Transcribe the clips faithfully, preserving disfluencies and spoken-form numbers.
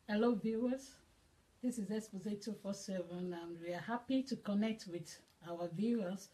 Hello, viewers. This is Expose two forty-seven, and we are happy to connect with our viewers.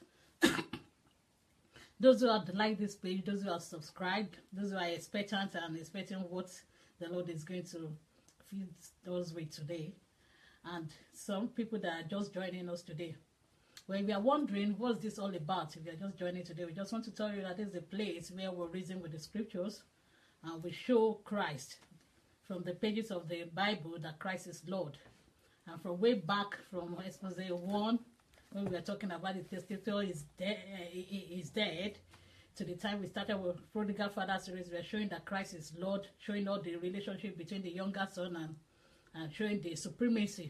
Those who have liked this page, those who have subscribed, those who are expectant and expecting what the Lord is going to feed us with today, and some people that are just joining us today. When we are wondering what's this all about, if you are just joining today, we just want to tell you that this is a place where we're reasoning with the scriptures and we show Christ from the pages of the Bible that Christ is Lord. And from way back from Expose one, when we were talking about the testator is, de- is dead, to the time we started with Prodigal Father series, we are showing that Christ is Lord, showing all the relationship between the younger son and, and showing the supremacy.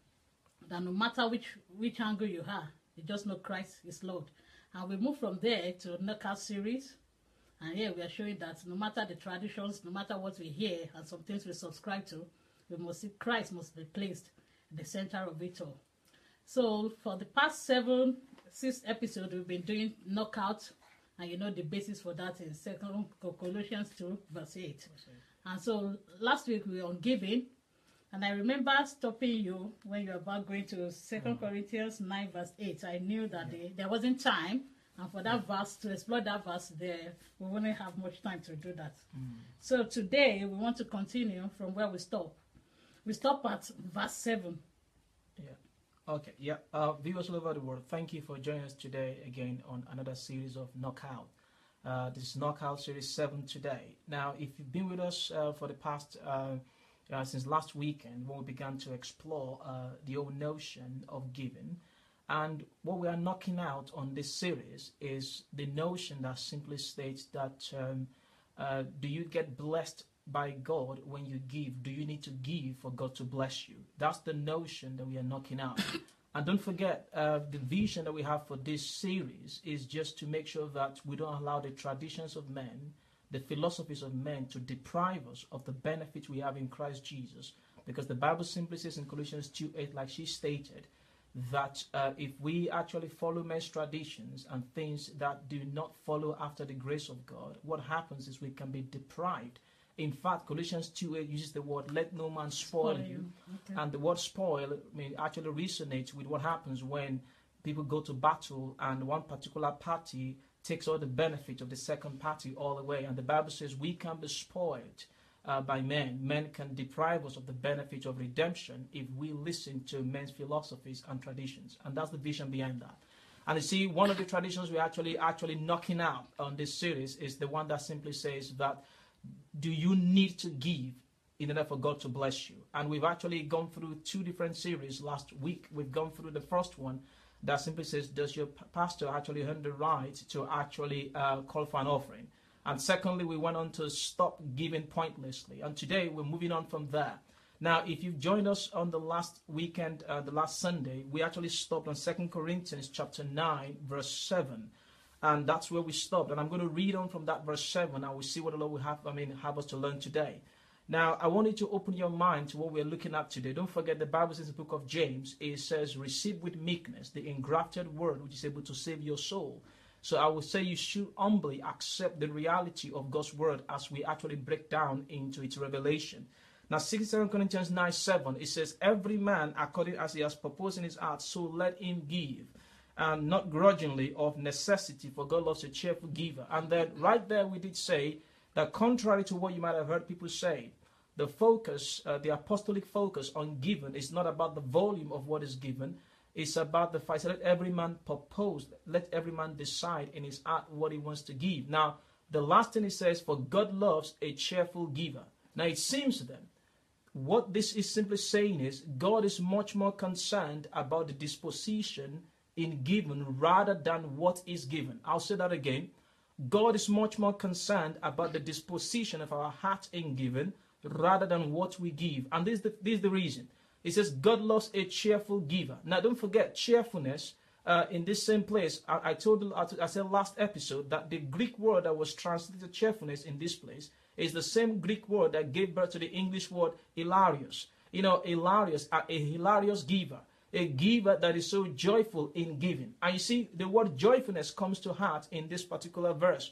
That no matter which, which angle you have, you just know Christ is Lord. And we move from there to Knockout series. And here we are showing that no matter the traditions, no matter what we hear and some things we subscribe to, we must see Christ must be placed in the center of it all. So for the past seven, six episodes, we've been doing knockout, and you know the basis for that in Second Colossians two, verse eight. And so last week we were on giving, and I remember stopping you when you were about going to Second mm-hmm. Corinthians nine, verse eight. I knew that yeah. the, there wasn't time. And for that verse, to explore that verse there, we wouldn't have much time to do that. Mm. So today, we want to continue from where we stop. We stop at verse seven. Yeah. Okay, yeah. Uh, viewers all over the world, thank you for joining us today again on another series of Knockout. Uh, this is Knockout Series seven today. Now, if you've been with us uh, for the past, uh, uh, since last weekend, when we began to explore uh, the old notion of giving, and what we are knocking out on this series is the notion that simply states that um, uh, do you get blessed by God when you give? Do you need to give for God to bless you? That's the notion that we are knocking out. And don't forget, uh, the vision that we have for this series is just to make sure that we don't allow the traditions of men, the philosophies of men to deprive us of the benefit we have in Christ Jesus. Because the Bible simply says in Colossians two eight, like she stated, that uh, if we actually follow men's traditions and things that do not follow after the grace of God, what happens is we can be deprived. In fact, Colossians two eight uses the word, let no man spoil, spoil you. Okay. And the word spoil I mean, actually resonates with what happens when people go to battle and one particular party takes all the benefit of the second party all the way. And the Bible says we can be spoiled Uh, by men. Men can deprive us of the benefit of redemption if we listen to men's philosophies and traditions. And that's the vision behind that. And you see, one of the traditions we're actually, actually knocking out on this series is the one that simply says that, do you need to give in order for God to bless you? And we've actually gone through two different series last week. We've gone through the first one that simply says, does your pastor actually earn the right to actually uh, call for an offering? And secondly, we went on to stop giving pointlessly. And today, we're moving on from there. Now, if you've joined us on the last weekend, uh, the last Sunday, we actually stopped on Second Corinthians chapter nine, verse seven. And that's where we stopped. And I'm going to read on from that verse seven, and we'll see what the Lord will have, I mean, have us to learn today. Now, I want you to open your mind to what we're looking at today. Don't forget, the Bible says in the book of James, it says, receive with meekness the engrafted word, which is able to save your soul. So I would say you should humbly accept the reality of God's word as we actually break down into its revelation. Now, Second Corinthians nine seven, it says, every man according as he has purposed in his heart, so let him give, and not grudgingly of necessity, for God loves a cheerful giver. And then right there we did say that contrary to what you might have heard people say, the focus, uh, the apostolic focus on giving is not about the volume of what is given. It's about the fact that let every man propose, let every man decide in his heart what he wants to give. Now, the last thing it says, for God loves a cheerful giver. Now, it seems then, what this is simply saying is, God is much more concerned about the disposition in giving rather than what is given. I'll say that again. God is much more concerned about the disposition of our heart in giving rather than what we give. And this is the, this is the reason. It says God loves a cheerful giver. Now, don't forget cheerfulness. Uh, in this same place, I, I told you, I said last episode that the Greek word that was translated cheerfulness in this place is the same Greek word that gave birth to the English word hilarious. You know, hilarious, a, a hilarious giver, a giver that is so joyful in giving. And you see, the word joyfulness comes to heart in this particular verse.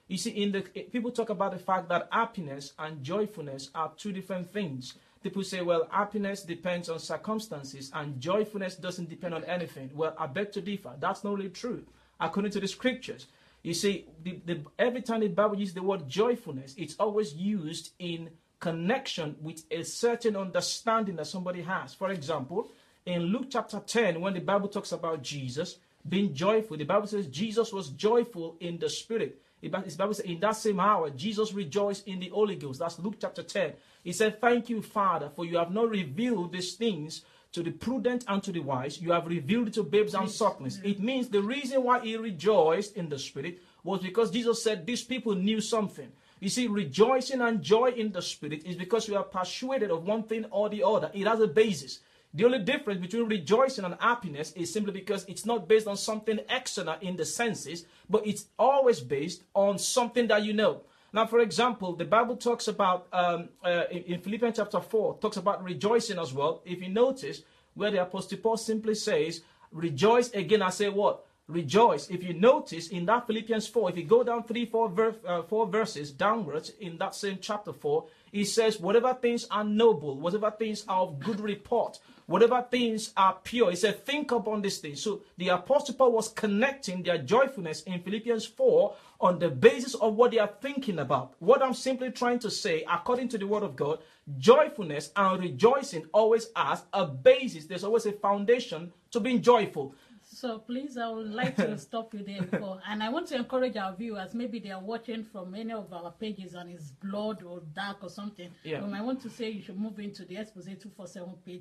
You see, in the people talk about the fact that happiness and joyfulness are two different things. People say, well, happiness depends on circumstances and joyfulness doesn't depend on anything. Well, I beg to differ. That's not really true. According to the scriptures, you see, the, the, every time the Bible uses the word joyfulness, it's always used in connection with a certain understanding that somebody has. For example, in Luke chapter ten, when the Bible talks about Jesus being joyful, the Bible says Jesus was joyful in the Spirit. The Bible says in that same hour, Jesus rejoiced in the Holy Ghost. That's Luke chapter ten. He said, thank you, Father, for you have not revealed these things to the prudent and to the wise. You have revealed it to babes and sucklings. It means the reason why he rejoiced in the Spirit was because Jesus said these people knew something. You see, rejoicing and joy in the Spirit is because you are persuaded of one thing or the other. It has a basis. The only difference between rejoicing and happiness is simply because it's not based on something external in the senses, but it's always based on something that you know. Now, for example, the Bible talks about, um, uh, in, in Philippians chapter four, talks about rejoicing as well. If you notice, where the Apostle Paul simply says, rejoice again, I say what? Rejoice. If you notice in that Philippians four, if you go down three, four, ver uh, four verses downwards in that same chapter four, he says, whatever things are noble, whatever things are of good report, whatever things are pure, he said, think upon these things. So the Apostle Paul was connecting their joyfulness in Philippians four on the basis of what they are thinking about. What I'm simply trying to say, according to the word of God, joyfulness and rejoicing always has a basis. There's always a foundation to being joyful. So please, I would like to stop you there before. And I want to encourage our viewers, maybe they are watching from any of our pages and it's blurred or dark or something. Yeah. Um, I want to say you should move into the Expose two forty-seven page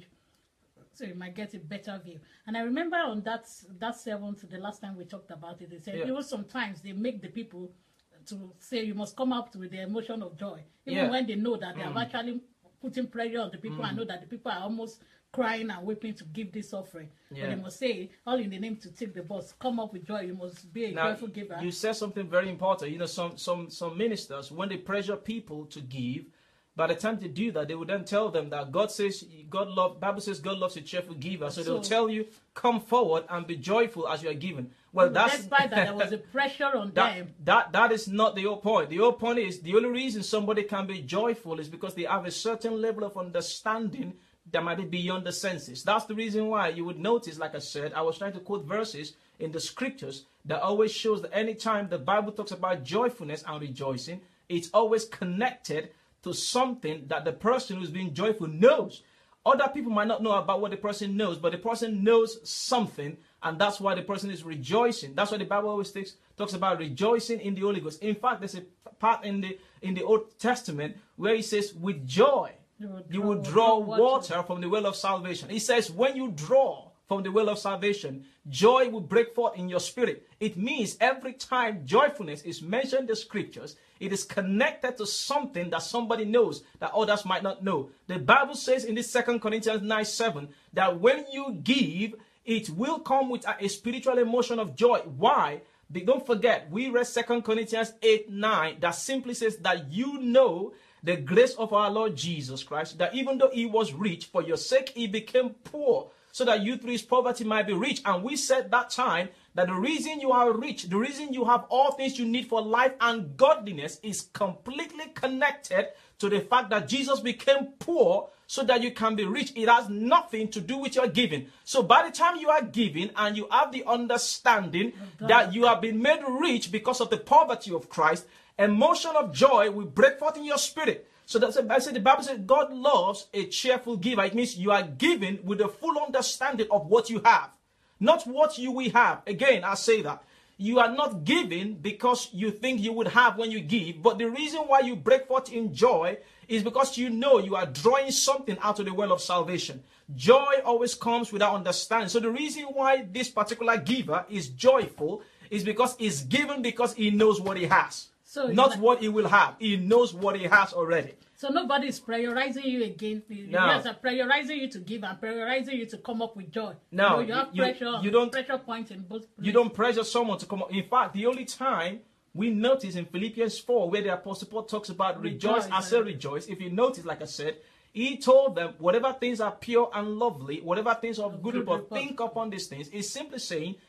so you might get a better view. And I remember on that that seventh, the last time we talked about it, they said, yeah. even sometimes they make the people to say you must come up with the emotion of joy. Even Yeah. when they know that they Mm. have actually putting pressure on the people Mm. and know that the people are almost crying and weeping to give this offering. Yeah. But they must say, all in the name to take the bus, come up with joy. You must be a Now, joyful giver. you said something very important. You know, some some some ministers, when they pressure people to give, by the time they do that, they will then tell them that God says, God love, Bible says God loves a cheerful giver. So, So- they'll tell you, come forward and be joyful as you are given. Well, that's Despite that, there was a pressure on that, them. that that is not the whole point. The whole point is the only reason somebody can be joyful is because they have a certain level of understanding that might be beyond the senses. That's the reason why you would notice, like I said, I was trying to quote verses in the scriptures that always shows that anytime the Bible talks about joyfulness and rejoicing, it's always connected to something that the person who's being joyful knows. Other people might not know about what the person knows, but the person knows something, and that's why the person is rejoicing. That's why the Bible always takes, talks about rejoicing in the Holy Ghost. In fact, there's a part in the in the Old Testament where he says, with joy, You will you draw- will draw water. water from the well of salvation. He says, when you draw from the well of salvation, joy will break forth in your spirit. It means every time joyfulness is mentioned in the scriptures, it is connected to something that somebody knows that others might not know. The Bible says in this Second Corinthians nine seven that when you give, it will come with a, a spiritual emotion of joy. Why? Be- don't forget, we read Second Corinthians eight nine that simply says that you know the grace of our Lord Jesus Christ, that even though he was rich, for your sake he became poor, so that you through his poverty might be rich. And we said that time that the reason you are rich, the reason you have all things you need for life and godliness is completely connected to the fact that Jesus became poor so that you can be rich. It has nothing to do with your giving. So by the time you are giving and you have the understanding that you have been made rich because of the poverty of Christ, emotion of joy will break forth in your spirit. So that's I said the Bible says God loves a cheerful giver. It means you are giving with a full understanding of what you have, not what you will have. Again, I say that. You are not giving because you think you would have when you give, but the reason why you break forth in joy is because you know you are drawing something out of the well of salvation. Joy always comes without understanding. So the reason why this particular giver is joyful is because he's given because he knows what he has. So Not like, what he will have. He knows what he has already. So nobody is prioritizing you again. No. Yes, are prioritizing you to give and prioritizing you to come up with joy. No, you, know, you have you- pressure. you don't- pressure points in both. You don't pressure someone to come up. In fact, the only time we notice in Philippians four where the Apostle Paul talks about rejoice, Rejoice, I say uh, rejoice. If you notice, like I said, he told them whatever things are pure and lovely, whatever things of good good report, report. think upon these things. He's simply saying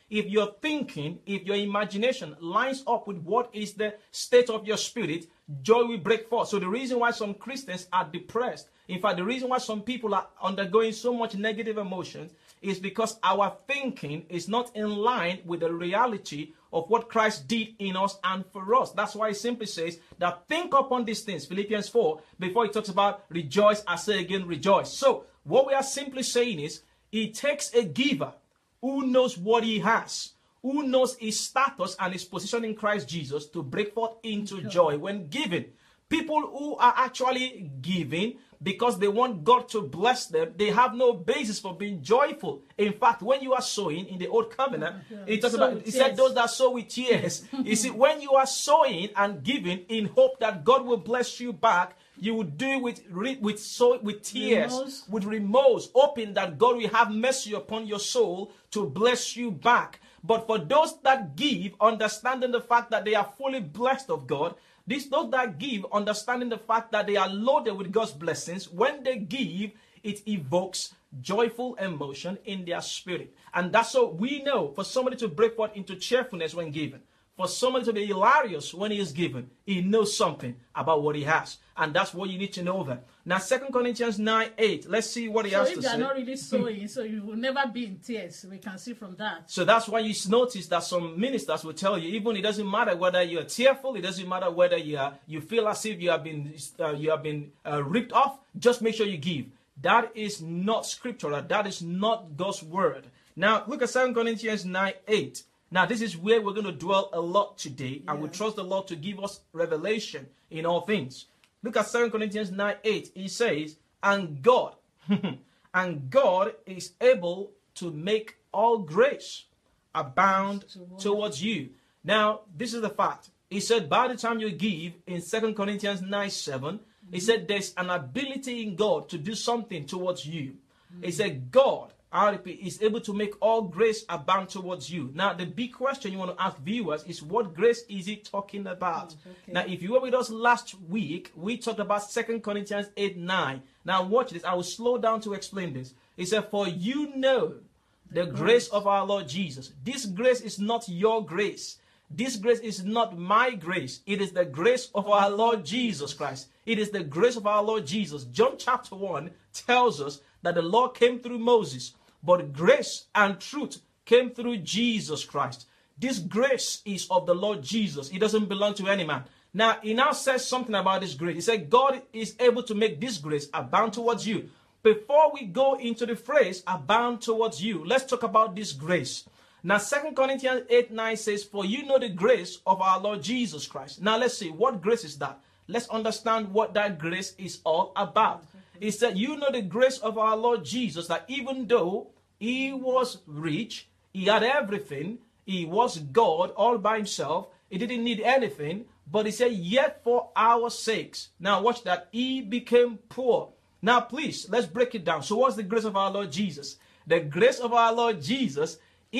if your thinking, if your imagination lines up with what is the state of your spirit, joy will break forth. So the reason why some Christians are depressed, in fact, the reason why some people are undergoing so much negative emotions is because our thinking is not in line with the reality of what Christ did in us and for us. That's why it simply says that think upon these things, Philippians four, before it talks about rejoice, I say again, rejoice. So what we are simply saying is, it takes a giver who knows what he has, who knows his status and his position in Christ Jesus, to break forth into joy when giving. People who are actually giving because they want God to bless them, they have no basis for being joyful. In fact, when you are sowing in the old covenant, oh, it talks about, it said those that sow with tears. You see, when you are sowing and giving in hope that God will bless you back, you will do it with with so with tears, remorse. with remorse, hoping that God will have mercy upon your soul to bless you back. But for those that give, understanding the fact that they are fully blessed of God, these those that give, understanding the fact that they are loaded with God's blessings, when they give, it evokes joyful emotion in their spirit. And that's so we know, for somebody to break forth into cheerfulness when given, for somebody to be hilarious when he is given, he knows something about what he has. And that's what you need to know then. Now, Second Corinthians nine eight, let's see what he so has to say. So if you're not really sowing, so you will never be in tears. We can see from that. So that's why you notice that some ministers will tell you, even it doesn't matter whether you're tearful, it doesn't matter whether you are, you feel as if you have been, uh, you have been uh, ripped off, just make sure you give. That is not scriptural. That is not God's word. Now, look at Second Corinthians nine eight. Now, this is where we're going to dwell a lot today, and yeah. we trust the Lord to give us revelation in all things. Look at Second Corinthians nine eight. He says, and God, and God is able to make all grace abound towards you. Now, this is the fact. He said, by the time you give, in Second Corinthians nine seven, mm-hmm. he said, there's an ability in God to do something towards you. Mm-hmm. He said, God, I repeat, is able to make all grace abound towards you. Now, the big question you want to ask viewers is, what grace is he talking about? Oh, okay. Now, if you were with us last week, we talked about Second Corinthians eight nine. Now, watch this. I will slow down to explain this. He said, for you know the, the grace. grace of our Lord Jesus. This grace is not your grace. This grace is not my grace. It is the grace of our Lord Jesus Christ. It is the grace of our Lord Jesus. John chapter one tells us that the law came through Moses, but grace and truth came through Jesus Christ. This grace is of the Lord Jesus. It doesn't belong to any man. Now, he now says something about this grace. He said, God is able to make this grace abound towards you. Before we go into the phrase abound towards you, let's talk about this grace. Now, Second Corinthians eight nine says, for you know the grace of our Lord Jesus Christ. Now, let's see, what grace is that? Let's understand what that grace is all about. He said, you know the grace of our Lord Jesus, that even though he was rich, he had everything, he was God all by himself, he didn't need anything, but he said, yet for our sakes. Now watch that, he became poor. Now please, let's break it down. So what's the grace of our Lord Jesus? The grace of our Lord Jesus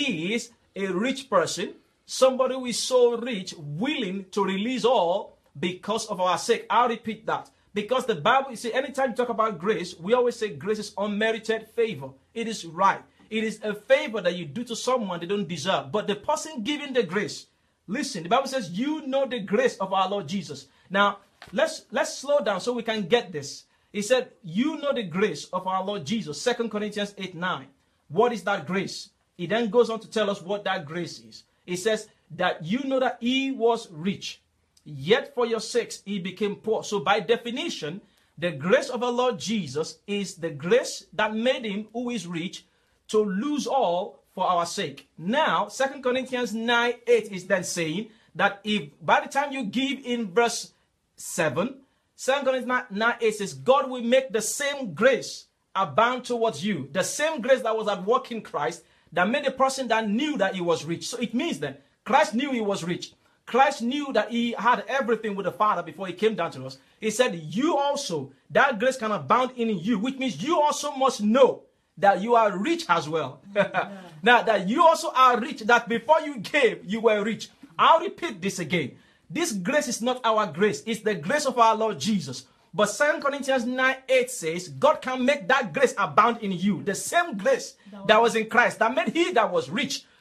is a rich person, somebody who is so rich, willing to release all because of our sake. I'll repeat that. Because the Bible, you see, anytime you talk about grace, we always say grace is unmerited favor. It is right. It is a favor that you do to someone they don't deserve. But the person giving the grace, listen, the Bible says, you know the grace of our Lord Jesus. Now, let's let's slow down so we can get this. He said, you know the grace of our Lord Jesus. Second Corinthians eight nine. What is that grace? He then goes on to tell us what that grace is. He says that you know that he was rich, yet for your sakes he became poor. So by definition, the grace of our Lord Jesus is the grace that made him, who is rich, to lose all for our sake. Now, Second Corinthians nine eight is then saying that if by the time you give in verse seven, Second Corinthians nine eight says, God will make the same grace abound towards you. The same grace that was at work in Christ that made a person that knew that he was rich. So it means that Christ knew he was rich. Christ knew that he had everything with the Father before he came down to us. He said, you also, that grace can abound in you, which means you also must know that you are rich as well. Yeah. Now, that you also are rich, that before you gave, you were rich. I'll repeat this again. This grace is not our grace. It's the grace of our Lord Jesus. But Second Corinthians nine eight says, God can make that grace abound in you. The same grace that was in Christ, that made he that was rich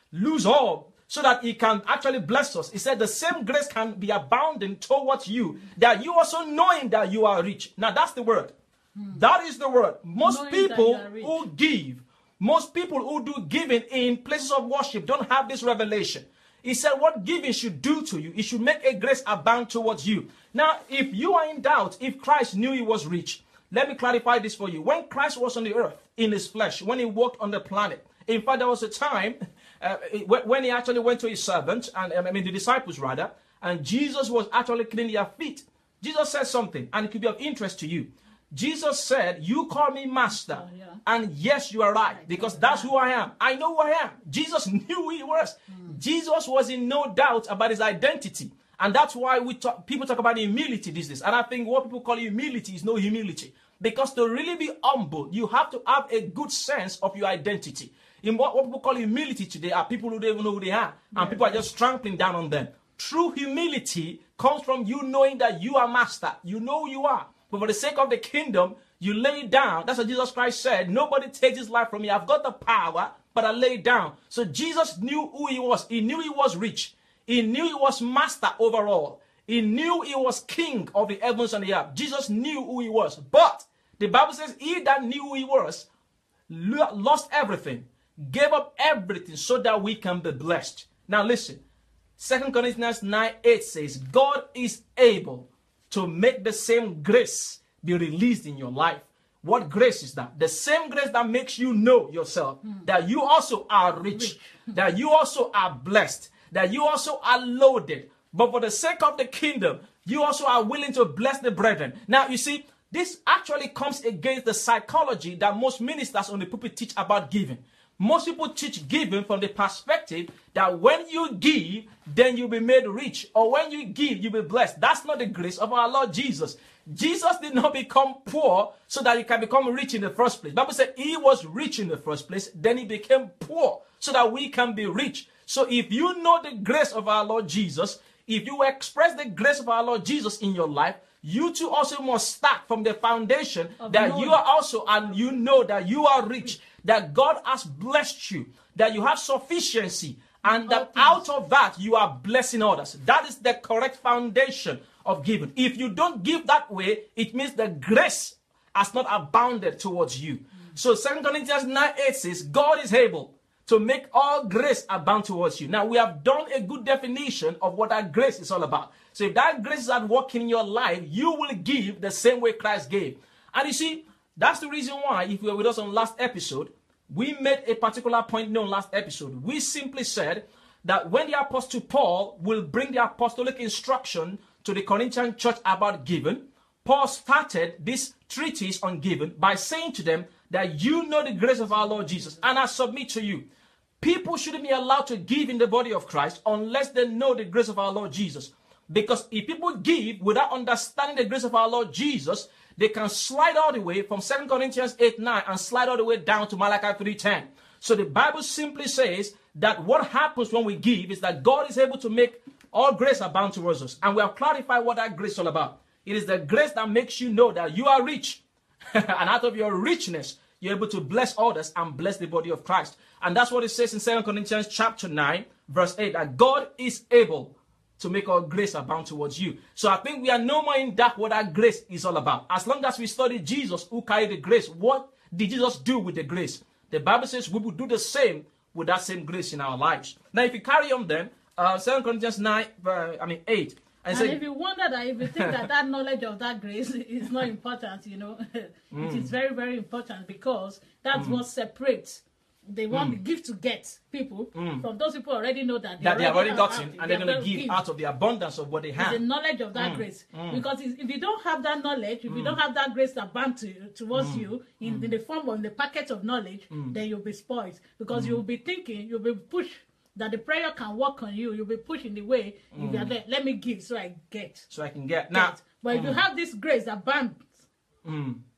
lose all so that he can actually bless us. He said the same grace can be abounding towards you, that you also knowing that you are rich. Now that's the word. Hmm. That is the word. Most knowing people who give, most people who do giving in places of worship don't have this revelation. He said what giving should do to you, it should make a grace abound towards you. Now, if you are in doubt, if Christ knew he was rich, let me clarify this for you. When Christ was on the earth, in his flesh, when he walked on the planet, in fact, there was a time uh, when he actually went to his servants, and I mean the disciples rather, and Jesus was actually cleaning their feet. Jesus said something, and it could be of interest to you. Jesus said, you call me master, oh, yeah. and yes, you are right, because that's who I am. I know who I am. Jesus knew who he was. Mm. Jesus was in no doubt about his identity. And that's why we talk, people talk about humility these days. And I think what people call humility is no humility. Because to really be humble, you have to have a good sense of your identity. In what, what people call humility today are people who don't even know who they are. And yeah. people are just trampling down on them. True humility comes from you knowing that you are master. You know who you are. But for the sake of the kingdom, you lay down. That's what Jesus Christ said. Nobody takes his life from me. I've got the power, but I lay down. So Jesus knew who he was. He knew he was rich. He knew he was master over all. He knew he was king of the heavens and the earth. Jesus knew who he was. But the Bible says he that knew who he was lost everything, gave up everything so that we can be blessed. Now listen, Second Corinthians nine eight says, God is able to make the same grace be released in your life. What grace is that? The same grace that makes you know yourself, mm. that you also are rich, rich. that you also are blessed, that you also are loaded. But for the sake of the kingdom, you also are willing to bless the brethren. Now, you see, this actually comes against the psychology that most ministers on the pulpit teach about giving. Most people teach giving from the perspective that when you give, then you'll be made rich. Or when you give, you'll be blessed. That's not the grace of our Lord Jesus. Jesus did not become poor so that he can become rich in the first place. The Bible said he was rich in the first place, then he became poor so that we can be rich. So if you know the grace of our Lord Jesus, if you express the grace of our Lord Jesus in your life, you too also must start from the foundation of that knowledge. You are also, and you know that you are rich, that God has blessed you, that you have sufficiency, and that out of that you are blessing others. That is the correct foundation of giving. If you don't give that way, it means the grace has not abounded towards you. Mm. So Second Corinthians nine eight says, God is able to make all grace abound towards you. Now, we have done a good definition of what that grace is all about. So if that grace is at work in your life, you will give the same way Christ gave. And you see, that's the reason why, if you were with us on last episode, we made a particular point known last episode. We simply said that when the Apostle Paul will bring the apostolic instruction to the Corinthian church about giving, Paul started this treatise on giving by saying to them that you know the grace of our Lord Jesus. And I submit to you, people shouldn't be allowed to give in the body of Christ unless they know the grace of our Lord Jesus. Because if people give without understanding the grace of our Lord Jesus, they can slide all the way from Second Corinthians eight nine and slide all the way down to Malachi three ten. So the Bible simply says that what happens when we give is that God is able to make all grace abound towards us. And we have clarified what that grace is all about. It is the grace that makes you know that you are rich. And out of your richness, you're able to bless others and bless the body of Christ. And that's what it says in Second Corinthians chapter nine, verse eight, that God is able to make all grace abound towards you. So I think we are no more in doubt what that grace is all about. As long as we study Jesus who carried the grace, what did Jesus do with the grace? The Bible says we will do the same with that same grace in our lives. Now, if you carry on then, uh, Second Corinthians nine, uh, I mean eight. And, and say, if you wonder that, if you think that that knowledge of that grace is not important, you know, mm. it is very, very important, because that's mm. what separates the one mm. give to get people mm. from those people already know that they that already they have already gotten, and they're going to give, give out of the abundance of what they have. It's the knowledge of that mm. grace. Mm. Because if you don't have that knowledge, if mm. you don't have that grace abound to, towards mm. you in, mm. in the form of in the packet of knowledge, mm. then you'll be spoiled. Because mm. you'll be thinking, you'll be pushed that the prayer can work on you. You'll be pushed in the way. Mm. If you're there, let me give so I get. So I can get. Now, get. But mm. if you have this grace that abounds, mm.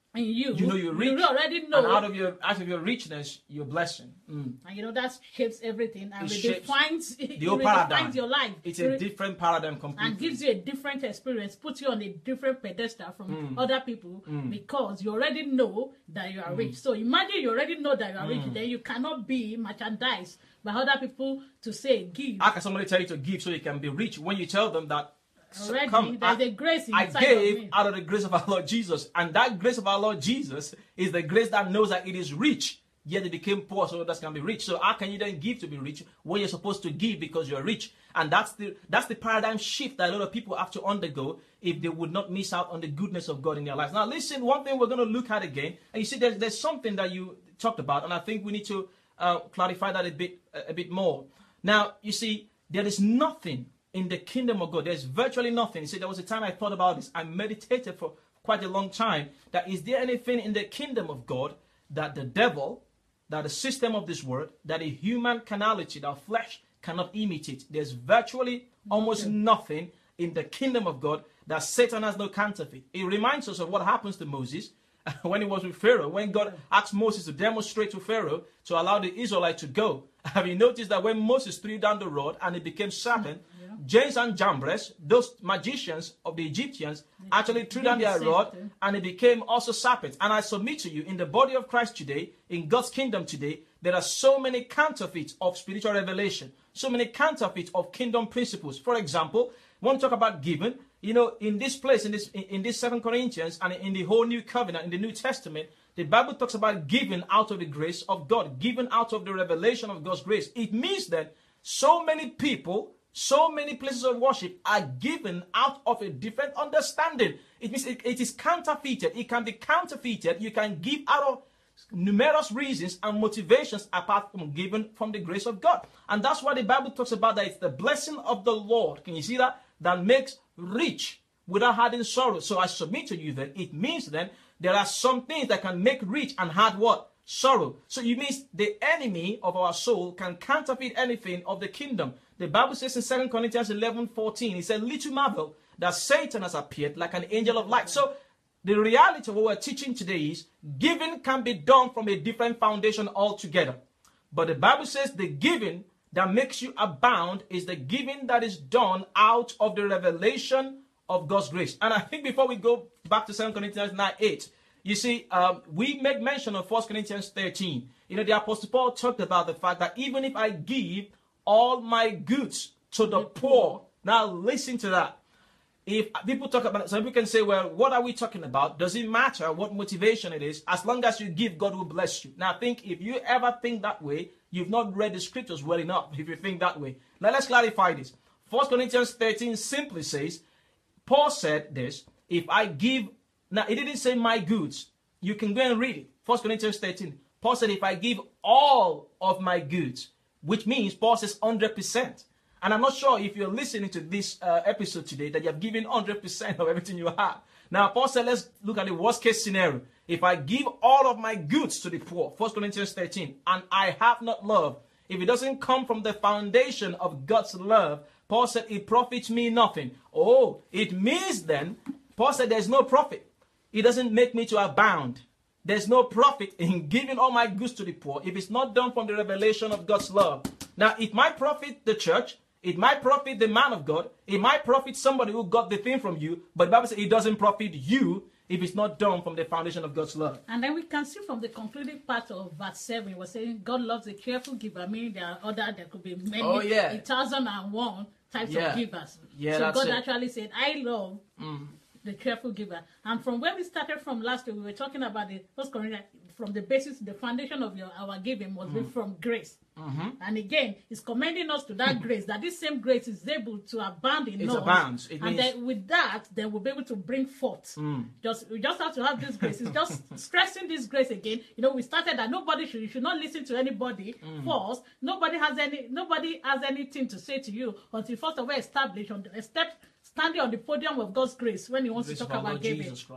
in you, you know you're rich. You already know. And out of your out of your richness, your blessing. Mm. And you know that shapes everything and it it redefines, the it whole paradigm. redefines your life. It's a different paradigm completely. And gives you a different experience, puts you on a different pedestal from mm. other people mm. because you already know that you are mm. rich. So imagine you already know that you are mm. rich, then you cannot be merchandised by other people to say give. How can somebody tell you to give so you can be rich when you tell them that already come, there's I, a grace inside I gave of me. out of the grace of our Lord Jesus, and that grace of our Lord Jesus is the grace that knows that it is rich, yet it became poor so others can be rich. So how can you then give to be rich when you're supposed to give because you're rich? And that's the that's the paradigm shift that a lot of people have to undergo if they would not miss out on the goodness of God in their lives. Now listen, one thing we're going to look at again, and you see there's, there's something that you talked about, and I think we need to uh, clarify that a bit a bit more. Now you see there is nothing in the kingdom of God. There's virtually nothing. See, there was a time I thought about this. I meditated for quite a long time. That is there anything in the kingdom of God that the devil, that the system of this world, that a human carnality, that flesh cannot imitate? There's virtually almost okay. nothing in the kingdom of God that Satan has no counterfeit. It reminds us of what happens to Moses when he was with Pharaoh. When God asked Moses to demonstrate to Pharaoh to allow the Israelites to go. Have you noticed that when Moses threw down the rod and it became serpent, yeah. Jannes and Jambres, those magicians of the Egyptians, yeah. actually threw down their rod thing. And it became also serpents. And I submit to you, in the body of Christ today, in God's kingdom today, there are so many counterfeits of spiritual revelation, so many counterfeits of kingdom principles. For example, when we talk about giving, you know, in this place, in this in, in this Second Corinthians and in the whole New Covenant, in the New Testament, the Bible talks about giving out of the grace of God, giving out of the revelation of God's grace. It means that so many people, so many places of worship are given out of a different understanding. It means it, it is counterfeited. It can be counterfeited. You can give out of numerous reasons and motivations apart from giving from the grace of God. And that's why the Bible talks about that it's the blessing of the Lord. Can you see that? That makes rich without adding sorrow. So I submit to you that it means then there are some things that can make rich and add what? Sorrow. So it means the enemy of our soul can counterfeit anything of the kingdom. The Bible says in Second Corinthians eleven fourteen, it said, little marvel that Satan has appeared like an angel of light. So the reality of what we're teaching today is giving can be done from a different foundation altogether. But the Bible says the giving that makes you abound is the giving that is done out of the revelation of God's grace. And I think before we go back to Second Corinthians nine eight, you see, um, we make mention of First Corinthians thirteen. You know, the Apostle Paul talked about the fact that even if I give all my goods to the poor, now listen to that. If people talk about it, some people can say, well, what are we talking about? Does it matter what motivation it is? As long as you give, God will bless you. Now, I think if you ever think that way, you've not read the scriptures well enough, if you think that way. Now, let's clarify this. First Corinthians thirteen simply says, Paul said this, if I give, now it didn't say my goods. You can go and read it. First Corinthians thirteen. Paul said, if I give all of my goods, which means Paul says one hundred percent. And I'm not sure if you're listening to this uh, episode today that you have given one hundred percent of everything you have. Now, Paul said, let's look at the worst case scenario. If I give all of my goods to the poor, First Corinthians thirteen, and I have not love, if it doesn't come from the foundation of God's love, Paul said, it profits me nothing. Oh, it means then, Paul said, there's no profit. It doesn't make me to abound. There's no profit in giving all my goods to the poor if it's not done from the revelation of God's love. Now, it might profit the church. It might profit the man of God. It might profit somebody who got the thing from you. But the Bible says it doesn't profit you if it's not done from the foundation of God's love. And then we can see from the concluding part of verse seven, we're saying God loves a cheerful giver. Meaning there are other, there could be many, oh, yeah. a thousand and one types yeah. of givers. Yeah, so that's God it. actually said, I love mm. the cheerful giver. And from where we started from last week, we were talking about the First Corinthians, from the basis, the foundation of your our giving must mm. be from grace. Mm-hmm. And again, it's commending us to that grace, that this same grace is able to abound in it us. Abounds. It and means... then with that, then we'll be able to bring forth. Mm. Just we just have to have this grace. It's just stressing this grace again. You know, we started that nobody should you should not listen to anybody mm. first. Nobody has any nobody has anything to say to you until first of all established on the step standing on the podium of God's grace when he wants grace to talk of about Lord giving. Jesus Christ.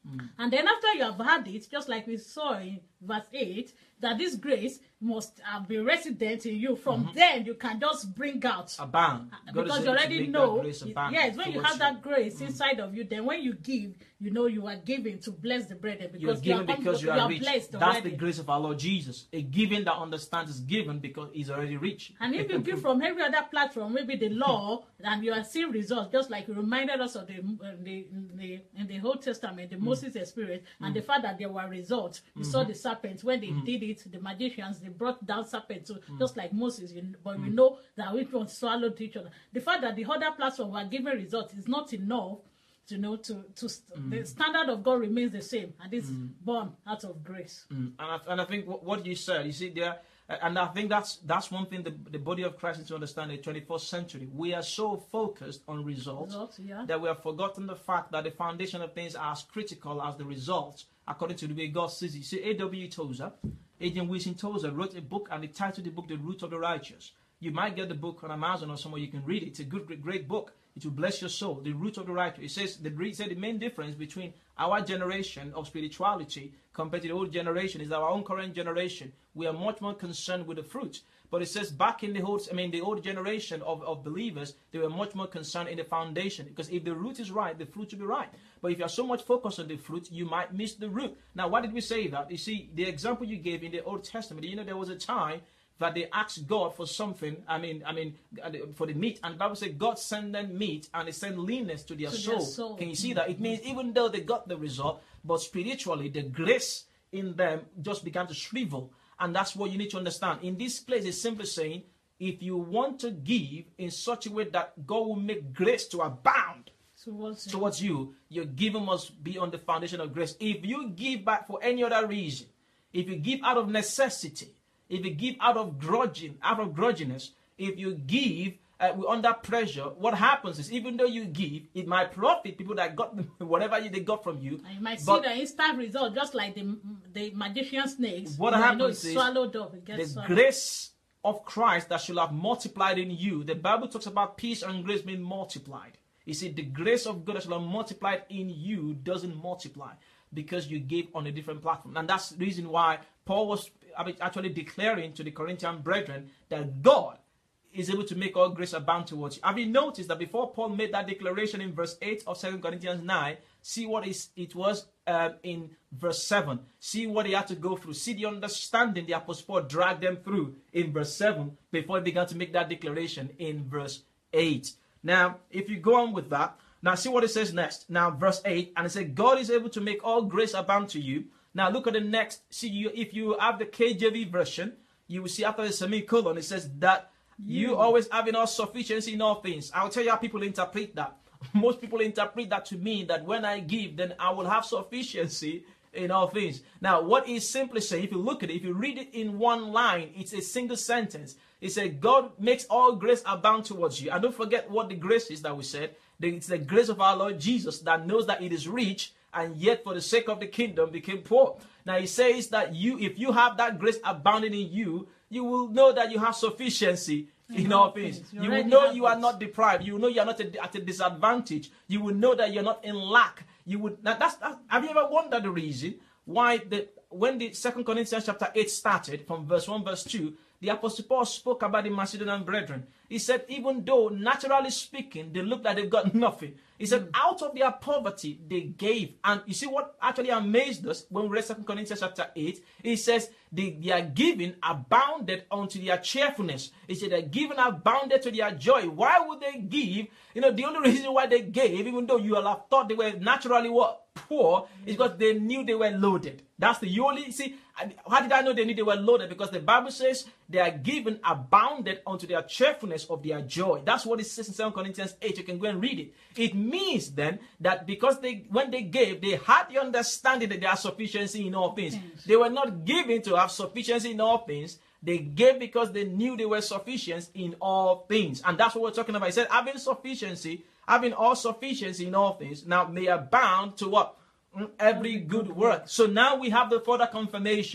Mm. And then after you have had it, just like we saw in verse eight, that this grace must uh, be resident in you. From mm-hmm. then, you can just bring out. Abound. God because you already know. Yes, when you have you. that grace mm. inside of you, then when you give, you know you are giving to bless the brethren. Because you are giving you are because you are, you are rich. blessed That's already. the grace of our Lord Jesus. A giving that understands is given because he's already rich. And if you give from every other platform, maybe the law, and you are seeing results, just like you reminded us of the, uh, the, the in the Old Testament, the mm. Moses experience, and mm. the fact that there were results. You mm-hmm. saw the serpents when they mm. did it. The magicians, they brought down serpents, so mm. just like Moses. You, but mm. we know that which one swallowed each other. The fact that the other platform were giving results is not enough. You know, to to mm. the standard of God remains the same, and it's mm. born out of grace. Mm. And I, and I think what, what you said, you see there. And I think that's that's one thing the, the body of Christ needs to understand in the twenty-first century. We are so focused on results, results yeah. that we have forgotten the fact that the foundation of things are as critical as the results, according to the way God sees it. You see, A W Tozer, Agent Wilson Tozer, wrote a book, and he titled the book The Root of the Righteous. You might get the book on Amazon or somewhere you can read it. It's a good, great, great book. It will bless your soul. The Root of the Righteous. It says the, it said the main difference between our generation of spirituality compared to the old generation is that our own current generation, we are much more concerned with the fruit. But it says back in the old, I mean, the old generation of, of believers, they were much more concerned in the foundation. Because if the root is right, the fruit will be right. But if you are so much focused on the fruit, you might miss the root. Now, why did we say that? You see, the example you gave in the Old Testament, you know, there was a time that they asked God for something, I mean, I mean, for the meat. And the Bible said God sent them meat and it sent leanness to their, to soul. their soul. Can you see that? It means even though they got the result, but spiritually, the grace in them just began to shrivel. And that's what you need to understand. In this place, it's simply saying, if you want to give in such a way that God will make grace to abound towards, towards you, your giving must be on the foundation of grace. If you give back for any other reason, if you give out of necessity, if you give out of grudging, out of grudginess, if you give uh, under pressure, what happens is even though you give, it might profit people that got whatever they got from you. And you might see the instant result, just like the the magician snakes. What happens is swallowed up, it gets the swallowed. grace of Christ that should have multiplied in you. The Bible talks about peace and grace being multiplied. You see, the grace of God that should have multiplied in you doesn't multiply because you gave on a different platform. And that's the reason why Paul was actually declaring to the Corinthian brethren that God is able to make all grace abound towards you. Have you noticed that before Paul made that declaration in verse eight of Second Corinthians nine, see what is, it was uh, in verse seven. See what he had to go through. See the understanding the Apostle Paul dragged them through in verse seven before he began to make that declaration in verse eight. Now, if you go on with that, now see what it says next. Now, verse eight, and it says, God is able to make all grace abound to you. Now, look at the next. See, you, if you have the K J V version, you will see after the semicolon, it says that you, you always have enough sufficiency in all things. I'll tell you how people interpret that. Most people interpret that to mean that when I give, then I will have sufficiency in all things. Now, what is simply saying, if you look at it, if you read it in one line, it's a single sentence. It says, God makes all grace abound towards you. And don't forget what the grace is that we said. It's the grace of our Lord Jesus that knows that it is rich, and yet for the sake of the kingdom became poor. Now he says that you, if you have that grace abounding in you, you will know that you have sufficiency in, in all things. things. You will know you are not deprived. You will know you are not a, at a disadvantage. You will know that you're not in lack. You would. Now that's, that's. Have you ever wondered the reason why the when the Second Corinthians chapter eight started from verse one, verse two? The Apostle Paul spoke about the Macedonian brethren. He said, even though naturally speaking, they look like they've got nothing. He said, out of their poverty, they gave. And you see what actually amazed us when we read Second Corinthians chapter eight? He says, they, their giving abounded unto their cheerfulness. He said, their giving abounded to their joy. Why would they give? You know, the only reason why they gave, even though you all have thought they were naturally what? Poor, is because they knew they were loaded. That's the only, see, how did I know they knew they were loaded? Because the Bible says their giving abounded unto their cheerfulness of their joy. That's what it says in Second Corinthians eight. You can go and read it. It means then that because they, when they gave, they had the understanding that there are sufficiency in all things. Yes. They were not giving to have sufficiency in all things. They gave because they knew they were sufficient in all things. And that's what we're talking about. He said, having sufficiency, having all sufficiency in all things, now may abound to what? Every good work. So now we have the further confirmation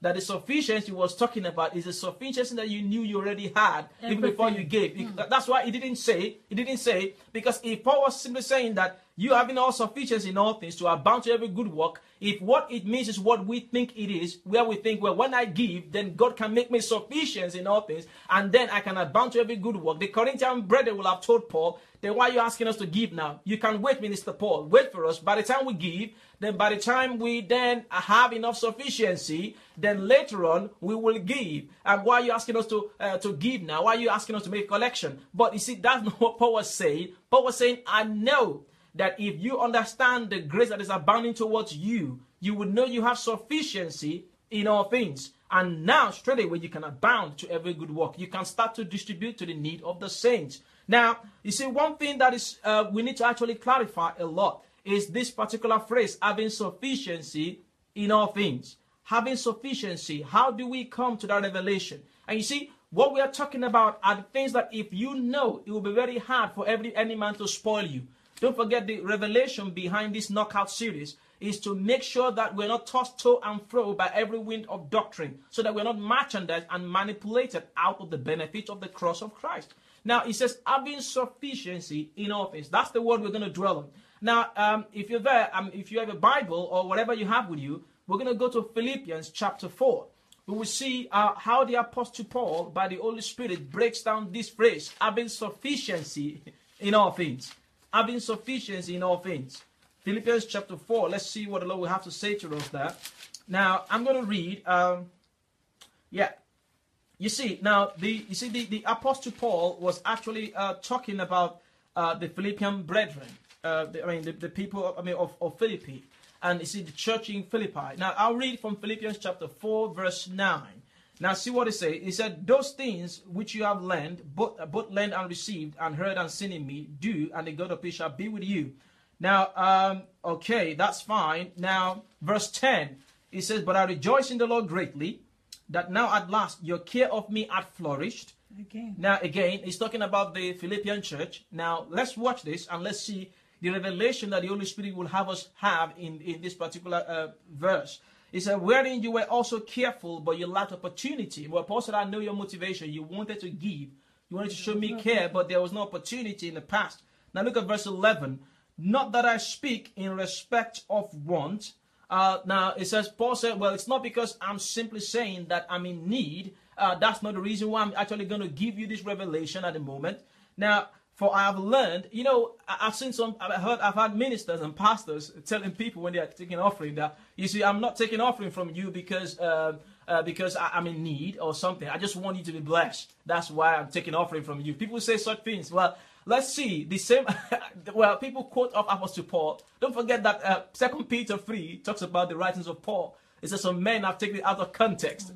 that the sufficiency he was talking about is the sufficiency that you knew you already had Everything. even before you gave. Mm. That's why he didn't say, he didn't say, because if Paul was simply saying that you having all sufficiency in all things to abound to every good work, if what it means is what we think it is, where we think, well, when I give, then God can make me sufficient in all things, and then I can abound to every good work. The Corinthian brethren will have told Paul, then why are you asking us to give now? You can wait, Minister Paul. Wait for us. By the time we give, then by the time we then have enough sufficiency, then later on we will give. And why are you asking us to uh, to give now? Why are you asking us to make a collection? But you see, that's not what Paul was saying. Paul was saying, I know that if you understand the grace that is abounding towards you, you would know you have sufficiency in all things. And now, straight away, you can abound to every good work. You can start to distribute to the need of the saints. Now, you see, one thing that is uh, we need to actually clarify a lot is this particular phrase, having sufficiency in all things. Having sufficiency, how do we come to that revelation? And you see, what we are talking about are the things that if you know, it will be very hard for every any man to spoil you. Don't forget the revelation behind this knockout series is to make sure that we're not tossed to and fro by every wind of doctrine, so that we're not merchandised and manipulated out of the benefits of the cross of Christ. Now, it says, having sufficiency in all things. That's the word we're going to dwell on. Now, um, if you're there, um, if you have a Bible or whatever you have with you, we're going to go to Philippians chapter four. We will see uh, how the Apostle Paul, by the Holy Spirit, breaks down this phrase, having sufficiency in all things. Having sufficiency in all things. Philippians chapter four. Let's see what the Lord will have to say to us there. Now, I'm going to read. Um, yeah. You see, now, the you see, the, the Apostle Paul was actually uh, talking about uh, the Philippian brethren. Uh, the, I mean, the, the people I mean, of, of Philippi. And you see, the church in Philippi. Now, I'll read from Philippians chapter four, verse nine. Now, see what it says. It said, those things which you have learned, both, both learned and received, and heard and seen in me, do, and the God of peace shall be with you. Now, um, okay, that's fine. Now, verse ten, it says, but I rejoice in the Lord greatly, that now at last your care of me hath flourished. Again. Now, again, he's talking about the Philippian church. Now, let's watch this, and let's see the revelation that the Holy Spirit will have us have in, in this particular uh, verse. He said, wherein you were also careful, but you lacked opportunity. Well, Paul said, I know your motivation. You wanted to give. You wanted to show me care, but there was no opportunity in the past. Now look at verse eleven. Not that I speak in respect of want. Uh, now it says, Paul said, well, it's not because I'm simply saying that I'm in need. Uh, that's not the reason why I'm actually going to give you this revelation at the moment. Now, for I have learned, you know, I've seen some, I've heard, I've had ministers and pastors telling people when they are taking offering that, you see, I'm not taking offering from you because uh, uh, because I, I'm in need or something. I just want you to be blessed. That's why I'm taking offering from you. People say such things. Well, let's see. The same, well, people quote of Apostle Paul. Don't forget that uh, Second Peter three talks about the writings of Paul. It says some men have taken it out of context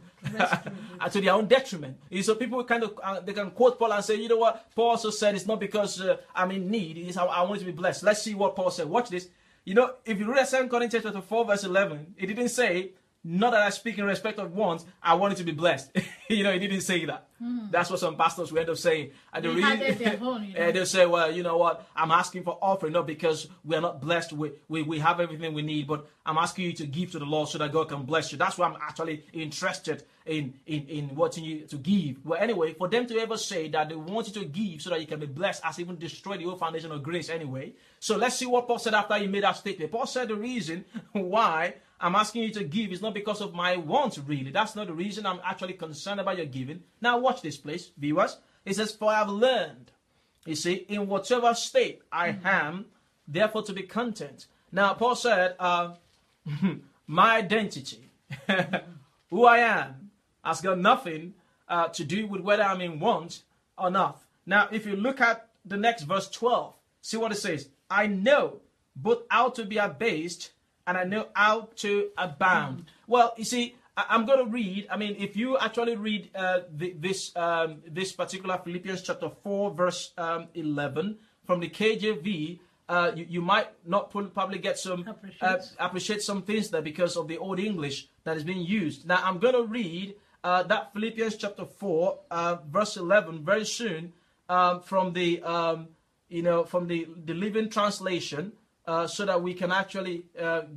and to their own detriment. So people kind of uh, they can quote Paul and say, you know what? Paul also said it's not because uh, I'm in need. It's how I want to be blessed. Let's see what Paul said. Watch this. You know, if you read Second Corinthians chapter four, verse eleven, it didn't say, not that I speak in respect of wants, I want you to be blessed. You know, it didn't say that. Mm. That's what some pastors will end up saying. And they, really, their own, you know? They'll say, well, you know what, I'm asking for offering, not because we're not blessed, we, we, we have everything we need, but I'm asking you to give to the Lord so that God can bless you. That's why I'm actually interested in, in, in wanting you to give. Well, anyway, for them to ever say that they want you to give so that you can be blessed has even destroyed the whole foundation of grace anyway. So let's see what Paul said after he made that statement. Paul said the reason why I'm asking you to give is not because of my wants, really. That's not the reason I'm actually concerned about your giving. Now watch this, please, viewers. It says, for I have learned, you see, in whatever state I mm-hmm. am, therefore to be content. Now, Paul said, uh, my identity, who I am, has got nothing uh, to do with whether I'm in want or not. Now, if you look at the next verse twelve, see what it says. I know both how to be abased and I know how to abound. Mm. Well, you see, I, I'm going to read. I mean, if you actually read uh, the, this um, this particular Philippians chapter four, verse um, eleven from the K J V, uh, you, you might not probably get some appreciate. Uh, appreciate some things there because of the Old English that is being used. Now, I'm going to read uh, that Philippians chapter four, uh, verse eleven, very soon um, from the um, you know from the the Living Translation. Uh, so that we can actually uh, get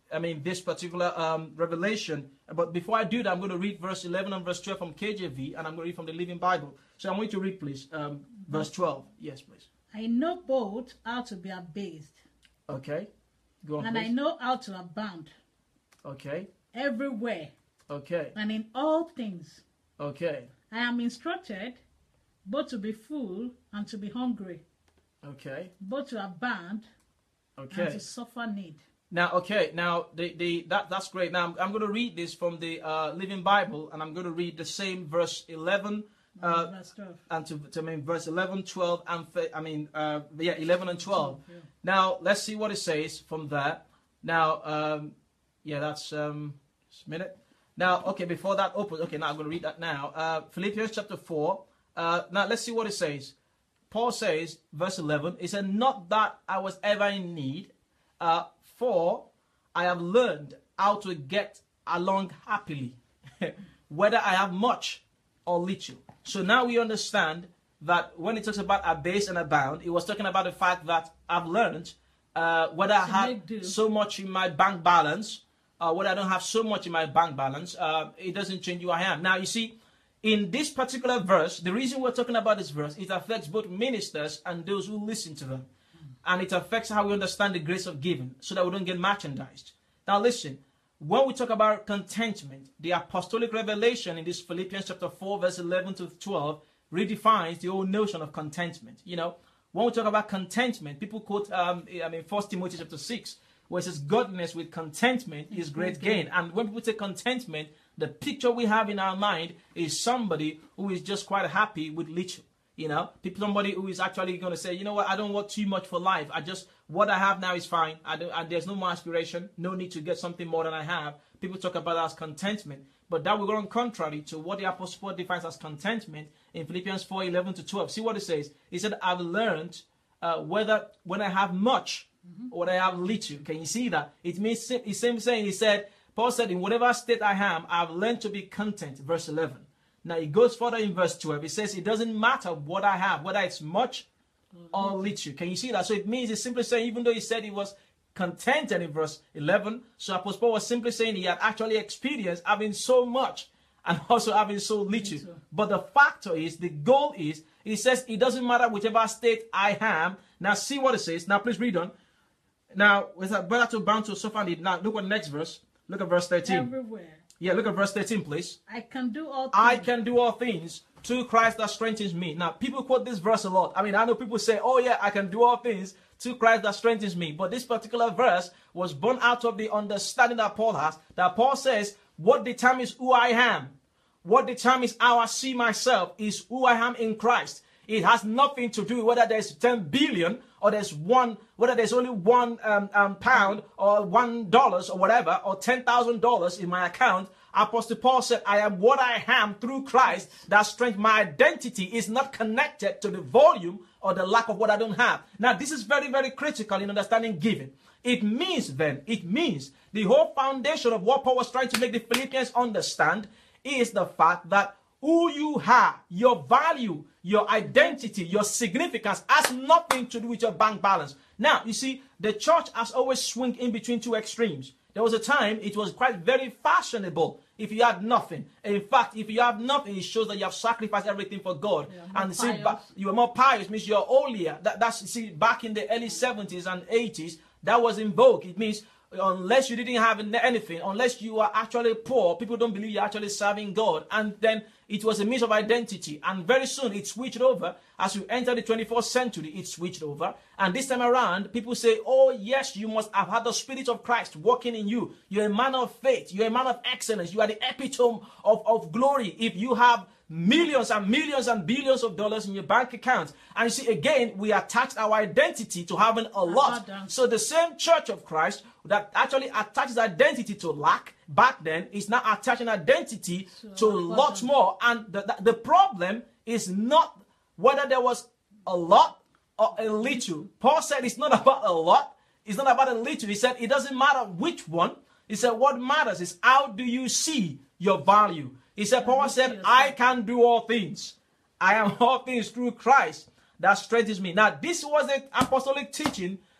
I mean, this particular um, revelation. But before I do that, I'm going to read verse eleven and verse twelve from K J V, and I'm going to read from the Living Bible. So I want you to read, please, um, verse twelve. Yes, please. I know both how to be abased. Okay. Go on, And please. I know how to abound. Okay. Everywhere. Okay. And in all things. Okay. I am instructed both to be full and to be hungry. Okay. Both to abound Okay. and to suffer need. Now, okay, now the, the that that's great. Now I'm, I'm going to read this from the uh, Living Bible, and I'm going to read the same verse eleven, uh, Verse twelve. and to, to I mean verse eleven, twelve, and fa- I mean uh, yeah, eleven and twelve. Yeah. Now let's see what it says from that. Now, um, yeah, that's um, just a minute. Now, okay, before that opens, okay, now I'm going to read that now. Uh, Philippians chapter four. Uh, now let's see what it says. Paul says, verse eleven. He said, "Not that I was ever in need." Uh, For I have learned how to get along happily, whether I have much or little. So now we understand that when it talks about abase and abound, it was talking about the fact that I've learned uh, whether I To have make do. so much in my bank balance, or whether I don't have so much in my bank balance, uh, it doesn't change who I am. Now you see, in this particular verse, the reason we're talking about this verse, it affects both ministers and those who listen to them. And it affects how we understand the grace of giving, so that we don't get merchandised. Now listen, when we talk about contentment, the apostolic revelation in this Philippians chapter four, verse eleven to twelve, redefines the whole notion of contentment. You know, when we talk about contentment, people quote, um, I mean, First Timothy chapter six, where it says, "Godliness with contentment is great gain." And when people say contentment, the picture we have in our mind is somebody who is just quite happy with little. You know, people, somebody who is actually going to say, you know what, I don't want too much for life. I just, what I have now is fine. I don't, and there's no more aspiration. No need to get something more than I have. People talk about that as contentment. But that will go on contrary to what the Apostle Paul defines as contentment in Philippians four, eleven to twelve. See what it says. He said, "I've learned uh, whether when I have much mm-hmm. or when I have little." Can you see that? It means, it's same saying, he said, Paul said, in whatever state I am, I've learned to be content. Verse eleven. Now, it goes further in verse twelve. It says, it doesn't matter what I have, whether it's much or little. Can you see that? So it means, it's simply saying, even though he said he was contented in verse eleven, so Apostle Paul was simply saying he had actually experienced having so much and also having so little. little. But the factor is, the goal is, he says, it doesn't matter whichever state I am. Now, see what it says. Now, please read on. Now, was that better to bound to suffer need? Now, look at the next verse. Look at verse thirteen. Everywhere. Yeah, look at verse thirteen, please. I can do all things. I can do all things through Christ that strengthens me. Now, people quote this verse a lot. I mean, I know people say, oh yeah, I can do all things through Christ that strengthens me. But this particular verse was born out of the understanding that Paul has. That Paul says, what determines who I am, what determines how I see myself is who I am in Christ. It has nothing to do with whether there's ten billion or there's one, whether there's only one um, um, pound or one dollars or whatever, or ten thousand dollars in my account. Apostle Paul said, I am what I am through Christ. That strength, my identity is not connected to the volume or the lack of what I don't have. Now, this is very, very critical in understanding giving. It means then, it means the whole foundation of what Paul was trying to make the Philippians understand is the fact that who you are, your value, your identity, your significance has nothing to do with your bank balance. Now, you see, the church has always swung in between two extremes. There was a time it was quite very fashionable if you had nothing. In fact, if you have nothing, it shows that you have sacrificed everything for God. Yeah, and see, ba- you are more pious, means you're holier. That, that's, see, back in the early seventies and eighties, that was in vogue. It means unless you didn't have anything, unless you are actually poor, people don't believe you're actually serving God. And then it was a means of identity. And very soon it switched over. As you enter the twenty-first century, it switched over. And this time around, people say, oh yes, you must have had the Spirit of Christ working in you. You're a man of faith. You're a man of excellence. You are the epitome of, of glory. If you have millions and millions and billions of dollars in your bank account. And you see, again, we attach our identity to having a lot. So the same Church of Christ that actually attaches identity to lack back then is now attaching identity so, to lots more. And the, the, the problem is not whether there was a lot or a little. Paul said it's not about a lot. It's not about a little. He said it doesn't matter which one. He said what matters is how do you see your value. He said, Paul said, I can do all things. I am all things through Christ that strengthens me. Now, this was the apostolic teaching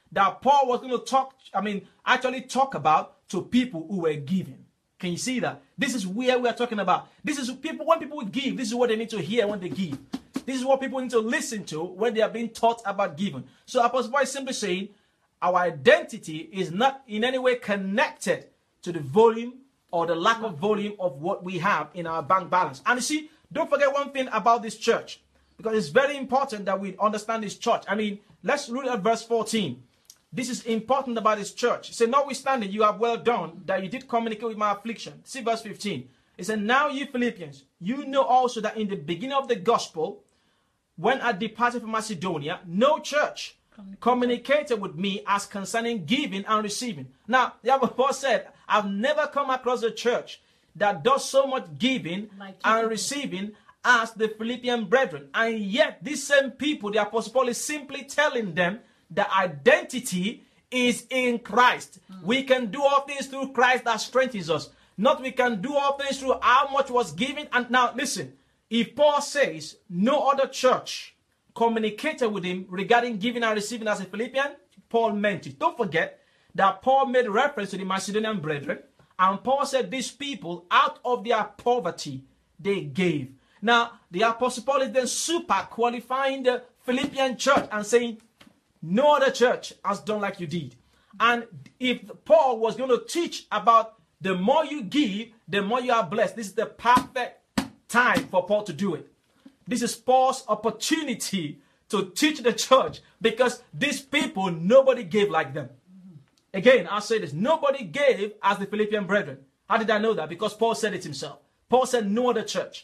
that Paul was going to talk, I mean, actually talk about to people who were giving. Can you see that? This is where we are talking about. This is people, when people give, this is what they need to hear when they give. This is what people need to listen to when they are being taught about giving. So Apostle Paul is simply saying, our identity is not in any way connected to the volume or the lack of volume of what we have in our bank balance. And you see, don't forget one thing about this church, because it's very important that we understand this church. I mean, let's read at verse fourteen. This is important about this church. It said, notwithstanding, you have well done that you did communicate with my affliction. See verse fifteen. It said, now you Philippians, you know also that in the beginning of the gospel, when I departed from Macedonia, no church communicated with me as concerning giving and receiving. Now, the Apostle Paul said, I've never come across a church that does so much giving like and receiving as the Philippian brethren. And yet, these same people, the Apostle Paul is simply telling them the identity is in Christ. Mm. We can do all things through Christ that strengthens us. Not we can do all things through how much was given. And now, listen, if Paul says no other church communicated with him regarding giving and receiving as a Philippian, Paul meant it. Don't forget that Paul made reference to the Macedonian brethren, and Paul said these people, out of their poverty, they gave. Now, the Apostle Paul is then super qualifying the Philippian church and saying, no other church has done like you did. And if Paul was going to teach about the more you give, the more you are blessed, this is the perfect time for Paul to do it. This is Paul's opportunity to teach the church, because these people, nobody gave like them. Again, I'll say this. Nobody gave as the Philippian brethren. How did I know that? Because Paul said it himself. Paul said no other church.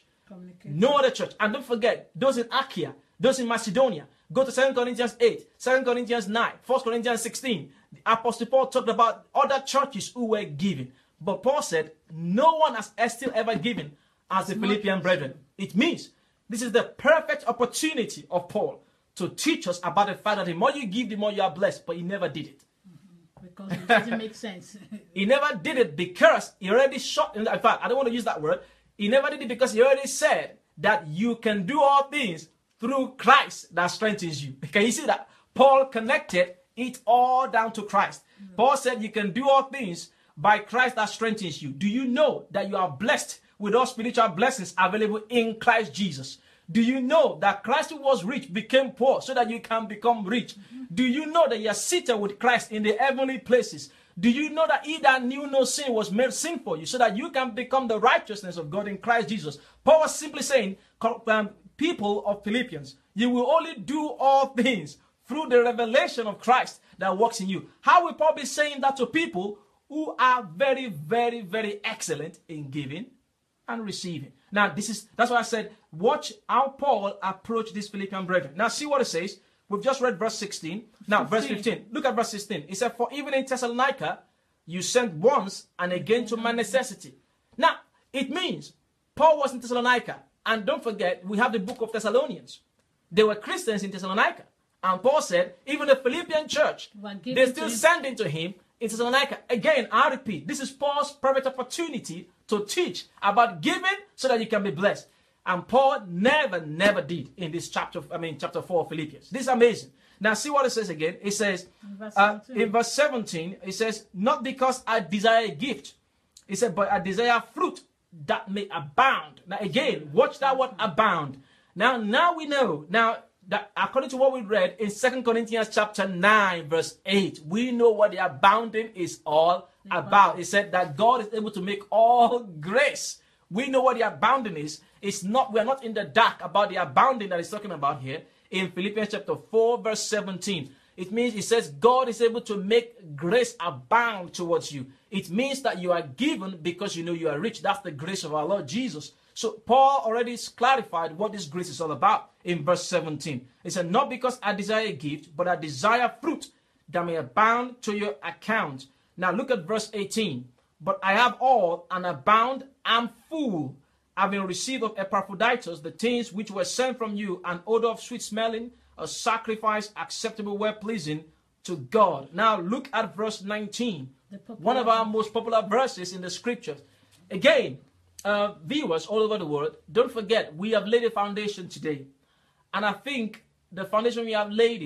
No other church. And don't forget, those in Achaia, those in Macedonia. Go to Second Corinthians eight, Second Corinthians nine, First Corinthians sixteen. The Apostle Paul talked about other churches who were giving. But Paul said, no one has still ever given as the Philippian brethren. It means this is the perfect opportunity of Paul to teach us about the fact that the more you give, the more you are blessed. But he never did it. Mm-hmm. Because it doesn't make sense. He never did it because he already shot. In fact, I don't want to use that word. He never did it because he already said that you can do all things through Christ that strengthens you. Can you see that? Paul connected it all down to Christ. Mm-hmm. Paul said you can do all things by Christ that strengthens you. Do you know that you are blessed with all spiritual blessings available in Christ Jesus? Do you know that Christ who was rich became poor so that you can become rich? Mm-hmm. Do you know that you are seated with Christ in the heavenly places? Do you know that he that knew no sin was made sin for you so that you can become the righteousness of God in Christ Jesus? Paul was simply saying, um, people of Philippians, you will only do all things through the revelation of Christ that works in you. How will Paul be saying that to people who are very, very, very excellent in giving and receiving? Now, this is that's why I said, watch how Paul approached these Philippian brethren. Now, see what it says. We've just read verse sixteen. Now, fifteen. Verse fifteen. Look at verse sixteen. It said, for even in Thessalonica, you sent once and again to my necessity. Now, it means Paul was in Thessalonica. And don't forget, we have the book of Thessalonians. They were Christians in Thessalonica. And Paul said, even the Philippian church, they still sending to him in Thessalonica. Again, I repeat, this is Paul's perfect opportunity to teach about giving so that you can be blessed. And Paul never, never did in this chapter, I mean, chapter four of Philippians. This is amazing. Now, see what it says again. It says, in verse, uh, in verse seventeen, it says, not because I desire a gift. It said, but I desire fruit that may abound. Now, again, watch that word abound. Now, now we know, now, that according to what we read in Second Corinthians chapter nine, verse eight, we know what the abounding is all about. It said that God is able to make all grace. We know what the abounding is. It's not, we're not in the dark about the abounding that he's talking about here in Philippians chapter four, verse seventeen. It means, it says, God is able to make grace abound towards you. It means that you are given because you know you are rich. That's the grace of our Lord Jesus. So Paul already clarified what this grace is all about in verse seventeen. He said, not because I desire a gift, but I desire fruit that may abound to your account. Now look at verse eighteen. But I have all and abound and full, having received of Epaphroditus the things which were sent from you, an odor of sweet smelling, a sacrifice acceptable, well pleasing to God. Now look at verse nineteen. One of our most popular verses in the scriptures. Again, uh, viewers all over the world, don't forget, we have laid a foundation today. And I think the foundation we have laid is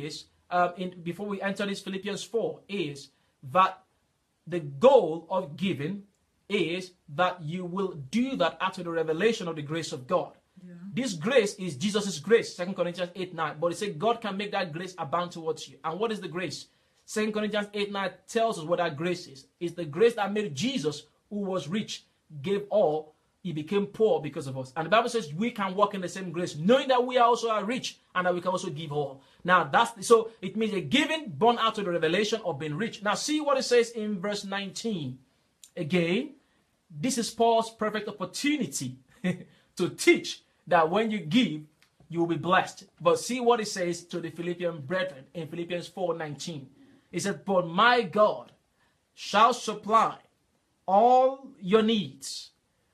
uh, in, before we enter this Philippians four is that the goal of giving is that you will do that after the revelation of the grace of God. Yeah. This grace is Jesus' grace, Second Corinthians eight nine. But it says God can make that grace abound towards you. And what is the grace? Second Corinthians eight nine tells us what that grace is. It's the grace that made Jesus, who was rich, gave all. He became poor because of us. And the Bible says we can walk in the same grace, knowing that we are also are rich and that we can also give all. Now, that's so it means a giving born out of the revelation of being rich. Now, see what it says in verse nineteen. Again, this is Paul's perfect opportunity to teach that when you give, you will be blessed. But see what it says to the Philippian brethren in Philippians four nineteen. It says, "But my God shall supply all your needs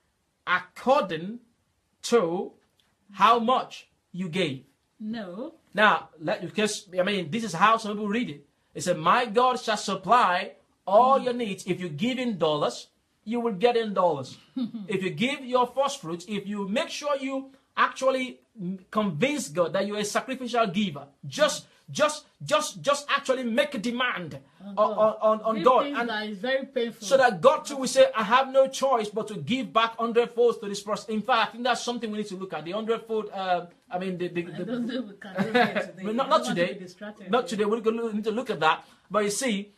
according to how much you gave." No. Now, let because I mean, this is how some people read it. It said, "My God shall supply all your needs." If you give in dollars, you will get in dollars. If you give your first fruits, if you make sure you actually convince God that you're a sacrificial giver, just just just just actually make a demand on on, on, on God, and that is very painful. So that God too will say, "I have no choice but to give back hundredfold to this person." In fact, I think that's something we need to look at. The hundredfold. Uh, I mean, the, the, the I don't think we can do that today. not, not today. Not today. We need to look at that. But you see,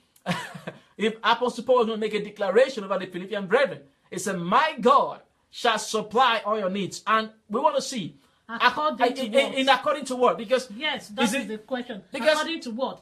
if Apostle Paul was going to make a declaration about the Philippian brethren, it said, "My God shall supply all your needs," and we want to see. According to in, what? in according to what? Because yes, that's it, the question. Because, according to what?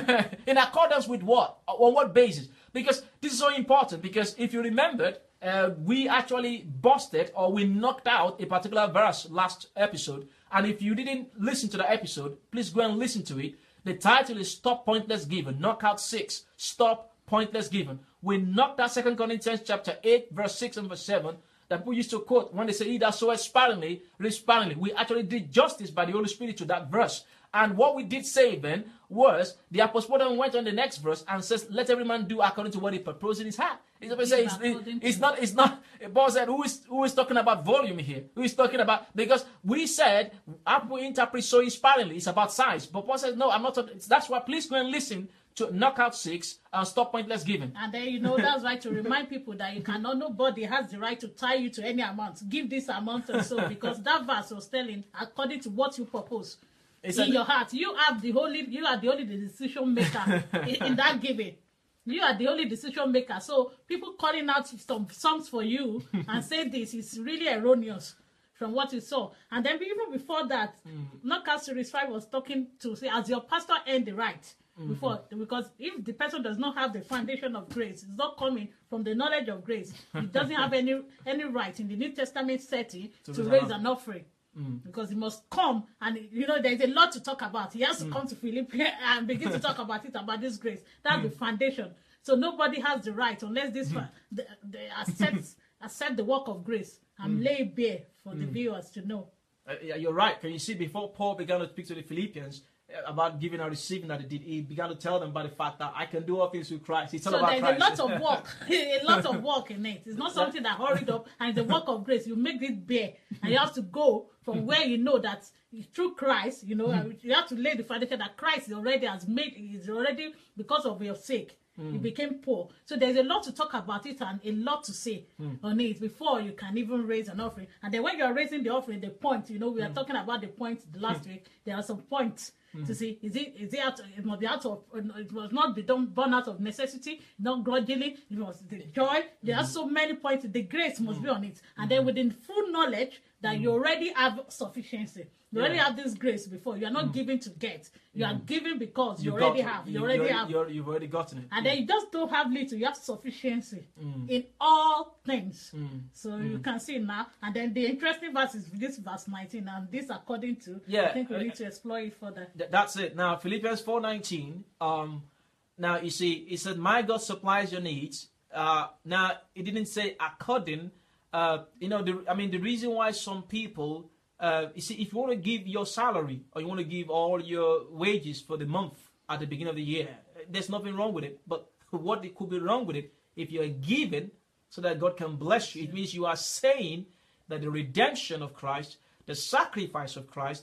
In accordance with what? On what basis? Because this is so important. Because if you remembered, uh, we actually busted or we knocked out a particular verse last episode. And if you didn't listen to the episode, please go and listen to it. The title is "Stop Pointless Giving." Knockout six. Stop Pointless Giving. We knocked out Second Corinthians chapter eight, verse six and verse seven. That people used to quote when they say, "He that soweth sparingly, reap sparingly." We actually did justice by the Holy Spirit to that verse. And what we did say then was the Apostle Paul went on the next verse and says, "Let every man do according to what he purposed in his heart." It's, it's, it's, it's not, it's not, Paul said, who is, who is talking about volume here? Who is talking about, because we said, how we interpret sowing sparingly, it's about size. But Paul says, no, I'm not, that's why please go and listen to Knockout six and Stop Pointless Giving. And then, you know, that's why to remind people that you cannot, nobody has the right to tie you to any amount. Give this amount or so, because that verse was telling, according to what you propose it's in a, your heart. You have the holy, you are the only decision maker in, in that giving. You are the only decision maker. So people calling out some songs for you and say this is really erroneous from what you saw. And then even before that, mm. Knockout Series five was talking to say, as your pastor earned the right, mm-hmm. before, because if the person does not have the foundation of grace, it's not coming from the knowledge of grace, he doesn't have any any right in the New Testament setting to, to raise an offering. Mm. Because he must come, and you know there's a lot to talk about. He has to mm. come to Philip and begin to talk about it, about this grace. That's mm. the foundation. So nobody has the right unless this mm. the, the accept accept the work of grace and mm. lay bare for mm. the viewers to know. Uh, yeah, you're right. Can you see before Paul began to speak to the Philippians about giving and receiving that he did, he began to tell them about the fact that I can do all things through Christ. It's all so about there's Christ. a lot of work, a lot of work in it. It's not something that hurried up, and it's the work of grace. You make it bare, and you have to go from where you know that through Christ, you know, mm. you have to lay the foundation that Christ already has made. Is already because of your sake. Mm. You became poor. So there's a lot to talk about it and a lot to say mm. on it before you can even raise an offering. And then when you're raising the offering, the point, you know, we are mm. talking about the points the last mm. week. There are some points mm. to see. Is it is it out? It must be out of. It must not be done born out of necessity, not grudgingly. It was the joy. There mm. are so many points. The grace must mm. be on it. And mm. then within full knowledge that mm. you already have sufficiency. You yeah. already have this grace before. You are not mm. giving to get. You mm. are giving because you, you already have. You, you already have. You're, you've already gotten it. And yeah. then you just don't have little. You have sufficiency mm. in all things. Mm. So mm. you can see now. And then the interesting verse is this verse nineteen. And this according to, yeah, I think we need to explore it further. Th- that's it. Now, Philippians four nineteen. Um, now, you see, it said, my God supplies your needs. Uh, now, it didn't say according. Uh, you know, the, I mean, the reason why some people... Uh, you see, if you want to give your salary or you want to give all your wages for the month at the beginning of the year, there's nothing wrong with it. But what could be wrong with it, if you're giving so that God can bless you, it means you are saying that the redemption of Christ, the sacrifice of Christ,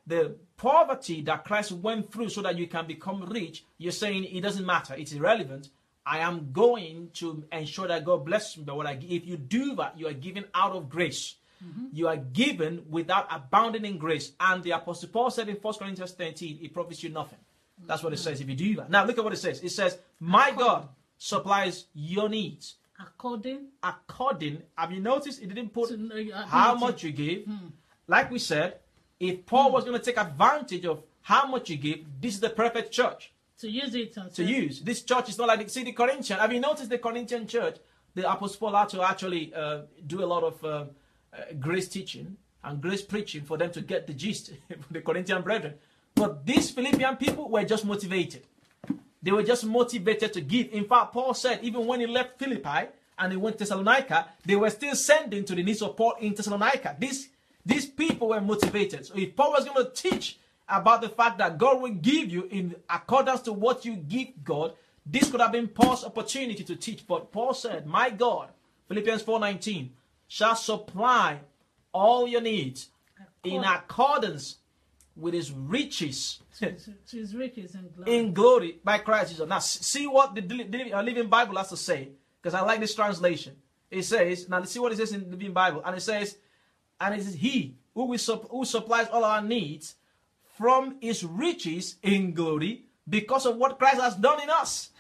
the poverty that Christ went through so that you can become rich, you're saying it doesn't matter, it's irrelevant. I am going to ensure that God blesses me. But what I, if you do that, you are giving out of grace. Mm-hmm. You are given without abounding in grace. And the Apostle Paul said in First Corinthians thirteen, it profits you nothing. That's what it says if you do that. Now look at what it says. It says, my according. God supplies your needs. According. According. Have you noticed it didn't put So, uh, how much you give? Hmm. Like we said, if Paul hmm. was going to take advantage of how much you give, this is the perfect church. To use it. To use. This church is not like, the, see the Corinthian. Have you noticed the Corinthian church? The Apostle Paul had to actually uh, do a lot of uh, uh, grace teaching and grace preaching for them to get the gist from the Corinthian brethren. But these Philippian people were just motivated. They were just motivated to give. In fact, Paul said even when he left Philippi and he went to Thessalonica, they were still sending to the needs of Paul in Thessalonica. These, these people were motivated. So if Paul was going to teach about the fact that God will give you in accordance to what you give God, this could have been Paul's opportunity to teach. But Paul said, my God, Philippians four nineteen, shall supply all your needs in accordance with his riches. To his riches in glory. In glory by Christ Jesus. Now see what the Living Bible has to say, because I like this translation. It says, now let's see what it says in the Living Bible. And it says, and it is he who, will, who supplies all our needs from his riches in glory because of what Christ has done in us.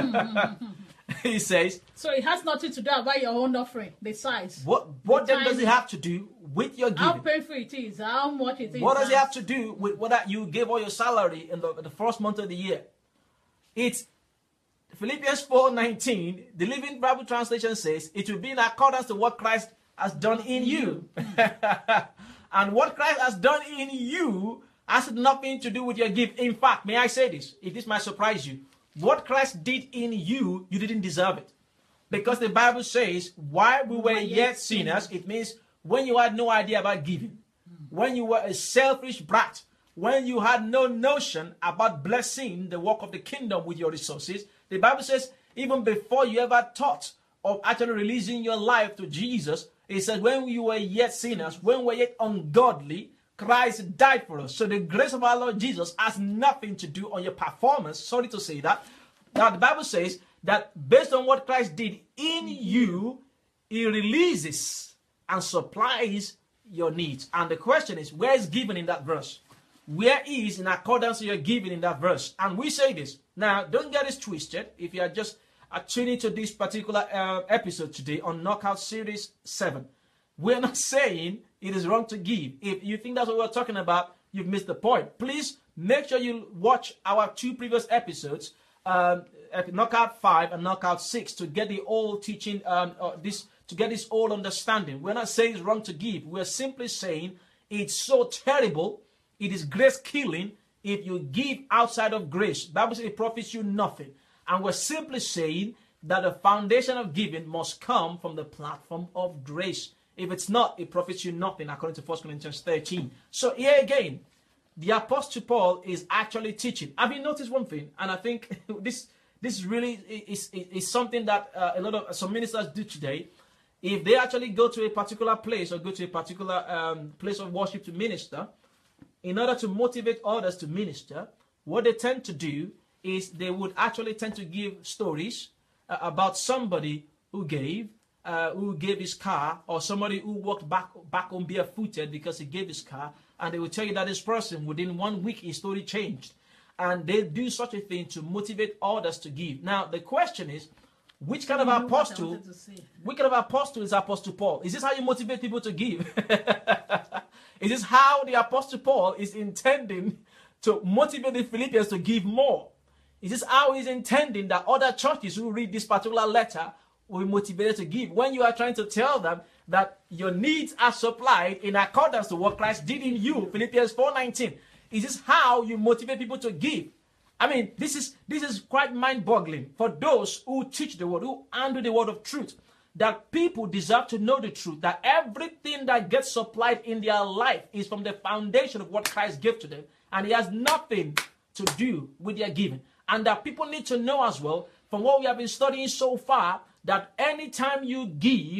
He says. So it has nothing to do about your own offering, the size. What what the then does it have to do with your giving? How painful it is, how much it is. What does it have to do with whether you gave all your salary in the, the first month of the year? It's Philippians four nineteen, the Living Bible translation says, it will be in accordance to what Christ has done in you. And what Christ has done in you has nothing to do with your gift. In fact, may I say this, if this might surprise you, what Christ did in you, you didn't deserve it. Because the Bible says, while we were yet sinners, it means when you had no idea about giving, when you were a selfish brat, when you had no notion about blessing the work of the kingdom with your resources, the Bible says, even before you ever thought of actually releasing your life to Jesus, it says, when you were yet sinners, when we were yet ungodly, Christ died for us. So the grace of our Lord Jesus has nothing to do on your performance. Sorry to say that. Now the Bible says that based on what Christ did in you, he releases and supplies your needs. And the question is, where is giving in that verse? Where is in accordance to your giving in that verse? And we say this. Now, don't get this twisted. If you are just uh, tuning to this particular uh, episode today on Knockout Series seven, we're not saying it is wrong to give. If you think that's what we're talking about, you've missed the point. Please make sure you watch our two previous episodes, um, Knockout five and Knockout six, to get the old teaching, um, uh, this to get this old understanding. We're not saying it's wrong to give. We're simply saying it's so terrible, it is grace killing if you give outside of grace. The Bible says it profits you nothing. And we're simply saying that the foundation of giving must come from the platform of grace. If it's not, it profits you nothing, according to First Corinthians thirteen. So here again, the Apostle Paul is actually teaching. Have you noticed one thing? And I think this this really is, is, is something that uh, a lot of some ministers do today. If they actually go to a particular place or go to a particular um, place of worship to minister, in order to motivate others to minister, what they tend to do is they would actually tend to give stories uh, about somebody who gave, Uh, who gave his car, or somebody who walked back back home barefooted because he gave his car, and they will tell you that this person, within one week, his story changed. And they do such a thing to motivate others to give. Now, the question is, which kind of apostle, which kind of apostle is Apostle Paul? Is this how you motivate people to give? Is this how the Apostle Paul is intending to motivate the Philippians to give more? Is this how he's intending that other churches who read this particular letter will be motivated to give, when you are trying to tell them that your needs are supplied in accordance to what Christ did in you? Philippians four nineteen. Is this how you motivate people to give? I mean, this is this is quite mind-boggling for those who teach the word, who handle the word of truth, that people deserve to know the truth, that everything that gets supplied in their life is from the foundation of what Christ gave to them, and it has nothing to do with their giving. And that people need to know as well, from what we have been studying so far, that anytime you give,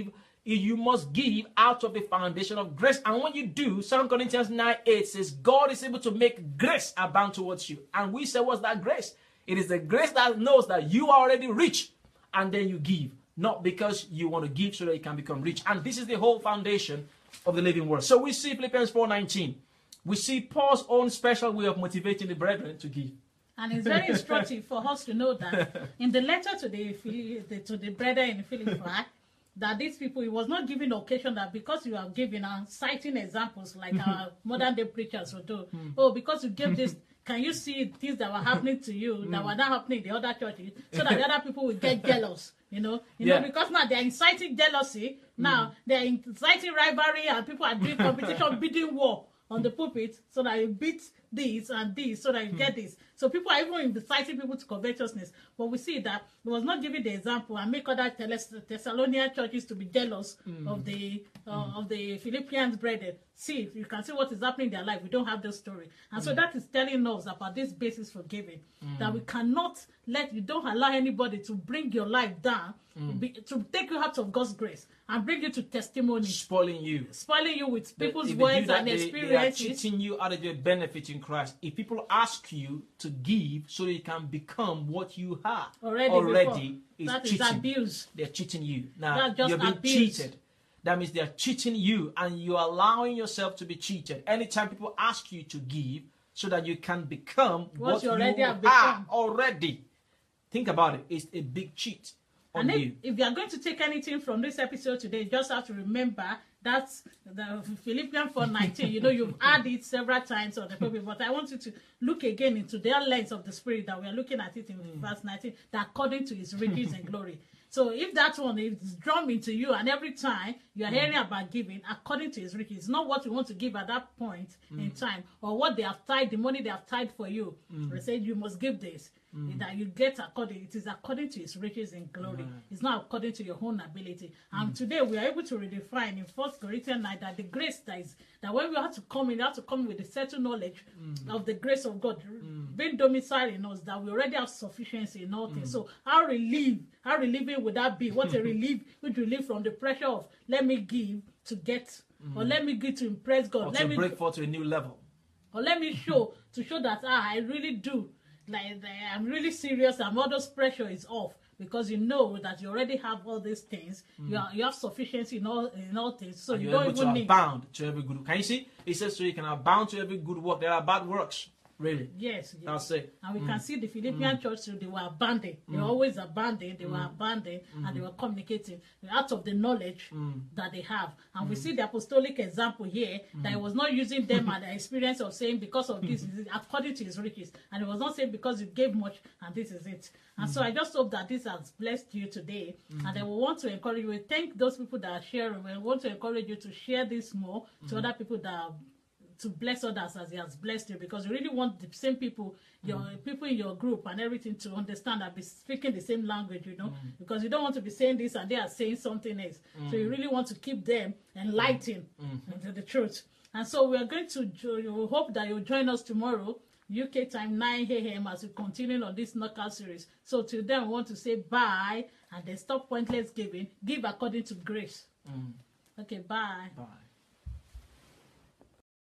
you must give out of the foundation of grace. And when you do, Second Corinthians nine eight says, God is able to make grace abound towards you. And we say, what's that grace? It is the grace that knows that you are already rich, and then you give. Not because you want to give so that you can become rich. And this is the whole foundation of the living word. So we see Philippians four nineteen. We see Paul's own special way of motivating the brethren to give. And it's very instructive for us to know that in the letter to the, to the brethren in Philippi, that these people, it was not giving occasion that because you are giving and citing examples like our modern day preachers will do. Mm. Oh, because you gave this, can you see things that were happening to you mm. that were not happening in the other churches, so that the other people will get jealous, you know? You yeah. know, because now they're inciting jealousy, now mm. they're inciting rivalry, and people are doing competition, bidding war on the pulpit, so that you beat this and this, so that you get this. So people are even inciting people to covetousness. But we see that it was not giving the example and make other Thessalonian churches to be jealous mm. of the uh, mm. of the Philippians brethren. See, you can see what is happening in their life. We don't have this story. And mm. so that is telling us about this basis for giving. Mm. That we cannot let, you don't allow anybody to bring your life down, mm. be, to take you out of God's grace and bring you to testimony. Spoiling you. Spoiling you with people's words and they, experiences. They are cheating you out of your benefit in Christ. If people ask you to give so that you can become what you are already, already is that cheating. Is abuse. They're cheating you. Now, you're being abuse. cheated. That means they're cheating you, and you're allowing yourself to be cheated. Anytime people ask you to give so that you can become what, what you already are become. already, think about it. It's a big cheat on and you. If, if you are going to take anything from this episode today, you just have to remember that's the Philippians four nineteen. You know, you've heard it several times on the pulpit, but I want you to look again into their lens of the Spirit that we are looking at it in mm. verse nineteen, that according to his riches and glory. So if that one is drawn into you, and every time you are mm. hearing about giving, according to his riches, not what you want to give at that point mm. in time, or what they have tied, the money they have tied for you. Mm. They say you must give this. Mm. That you get according, it is according to his riches in glory. Mm. It's not according to your own ability. And mm. today we are able to redefine in First Corinthians nine that the grace that is, that when we have to come in, we have to come with a certain knowledge mm. of the grace of God, mm. being domiciled in us, that we already have sufficiency in all things. Mm. So how relieved, how relieving would that be? What a relief, which relief from the pressure of let me give to get, mm. or let me give to impress God. Or let to me break forth to a new level. Or let me show, to show that ah, I really do. Like, I'm really serious, and all those pressure is off, because you know that you already have all these things. Mm. You, are, you have sufficiency in all in all things, so and you you're don't able even to need. abound to every good. Can you see? It says so you can abound to every good work. There are bad works, really. Yes, yes. That's it. And we mm. can see the Philippian mm. church. So they were abounding. They mm. were always abounding. They mm. were abounding, mm. and they were communicating out of the knowledge mm. that they have. And mm. we see the apostolic example here mm. that he was not using them and the experience of saying because of this, according to his riches, and he was not saying because you gave much and this is it. And mm. so I just hope that this has blessed you today. Mm. And I will want to encourage you. Thank those people that are sharing. We want to encourage you to share this more mm. to other people that are, to bless others as he has blessed you, because you really want the same people, your mm. people in your group and everything, to understand and be speaking the same language, you know, mm. because you don't want to be saying this and they are saying something else. Mm. So you really want to keep them enlightened mm. into the truth. And so we are going to, we hope that you'll join us tomorrow, U K time nine a m as we continue on this knockout series. So till then, we want to say bye and then stop pointless giving. Give according to grace. Mm. Okay, bye. Bye.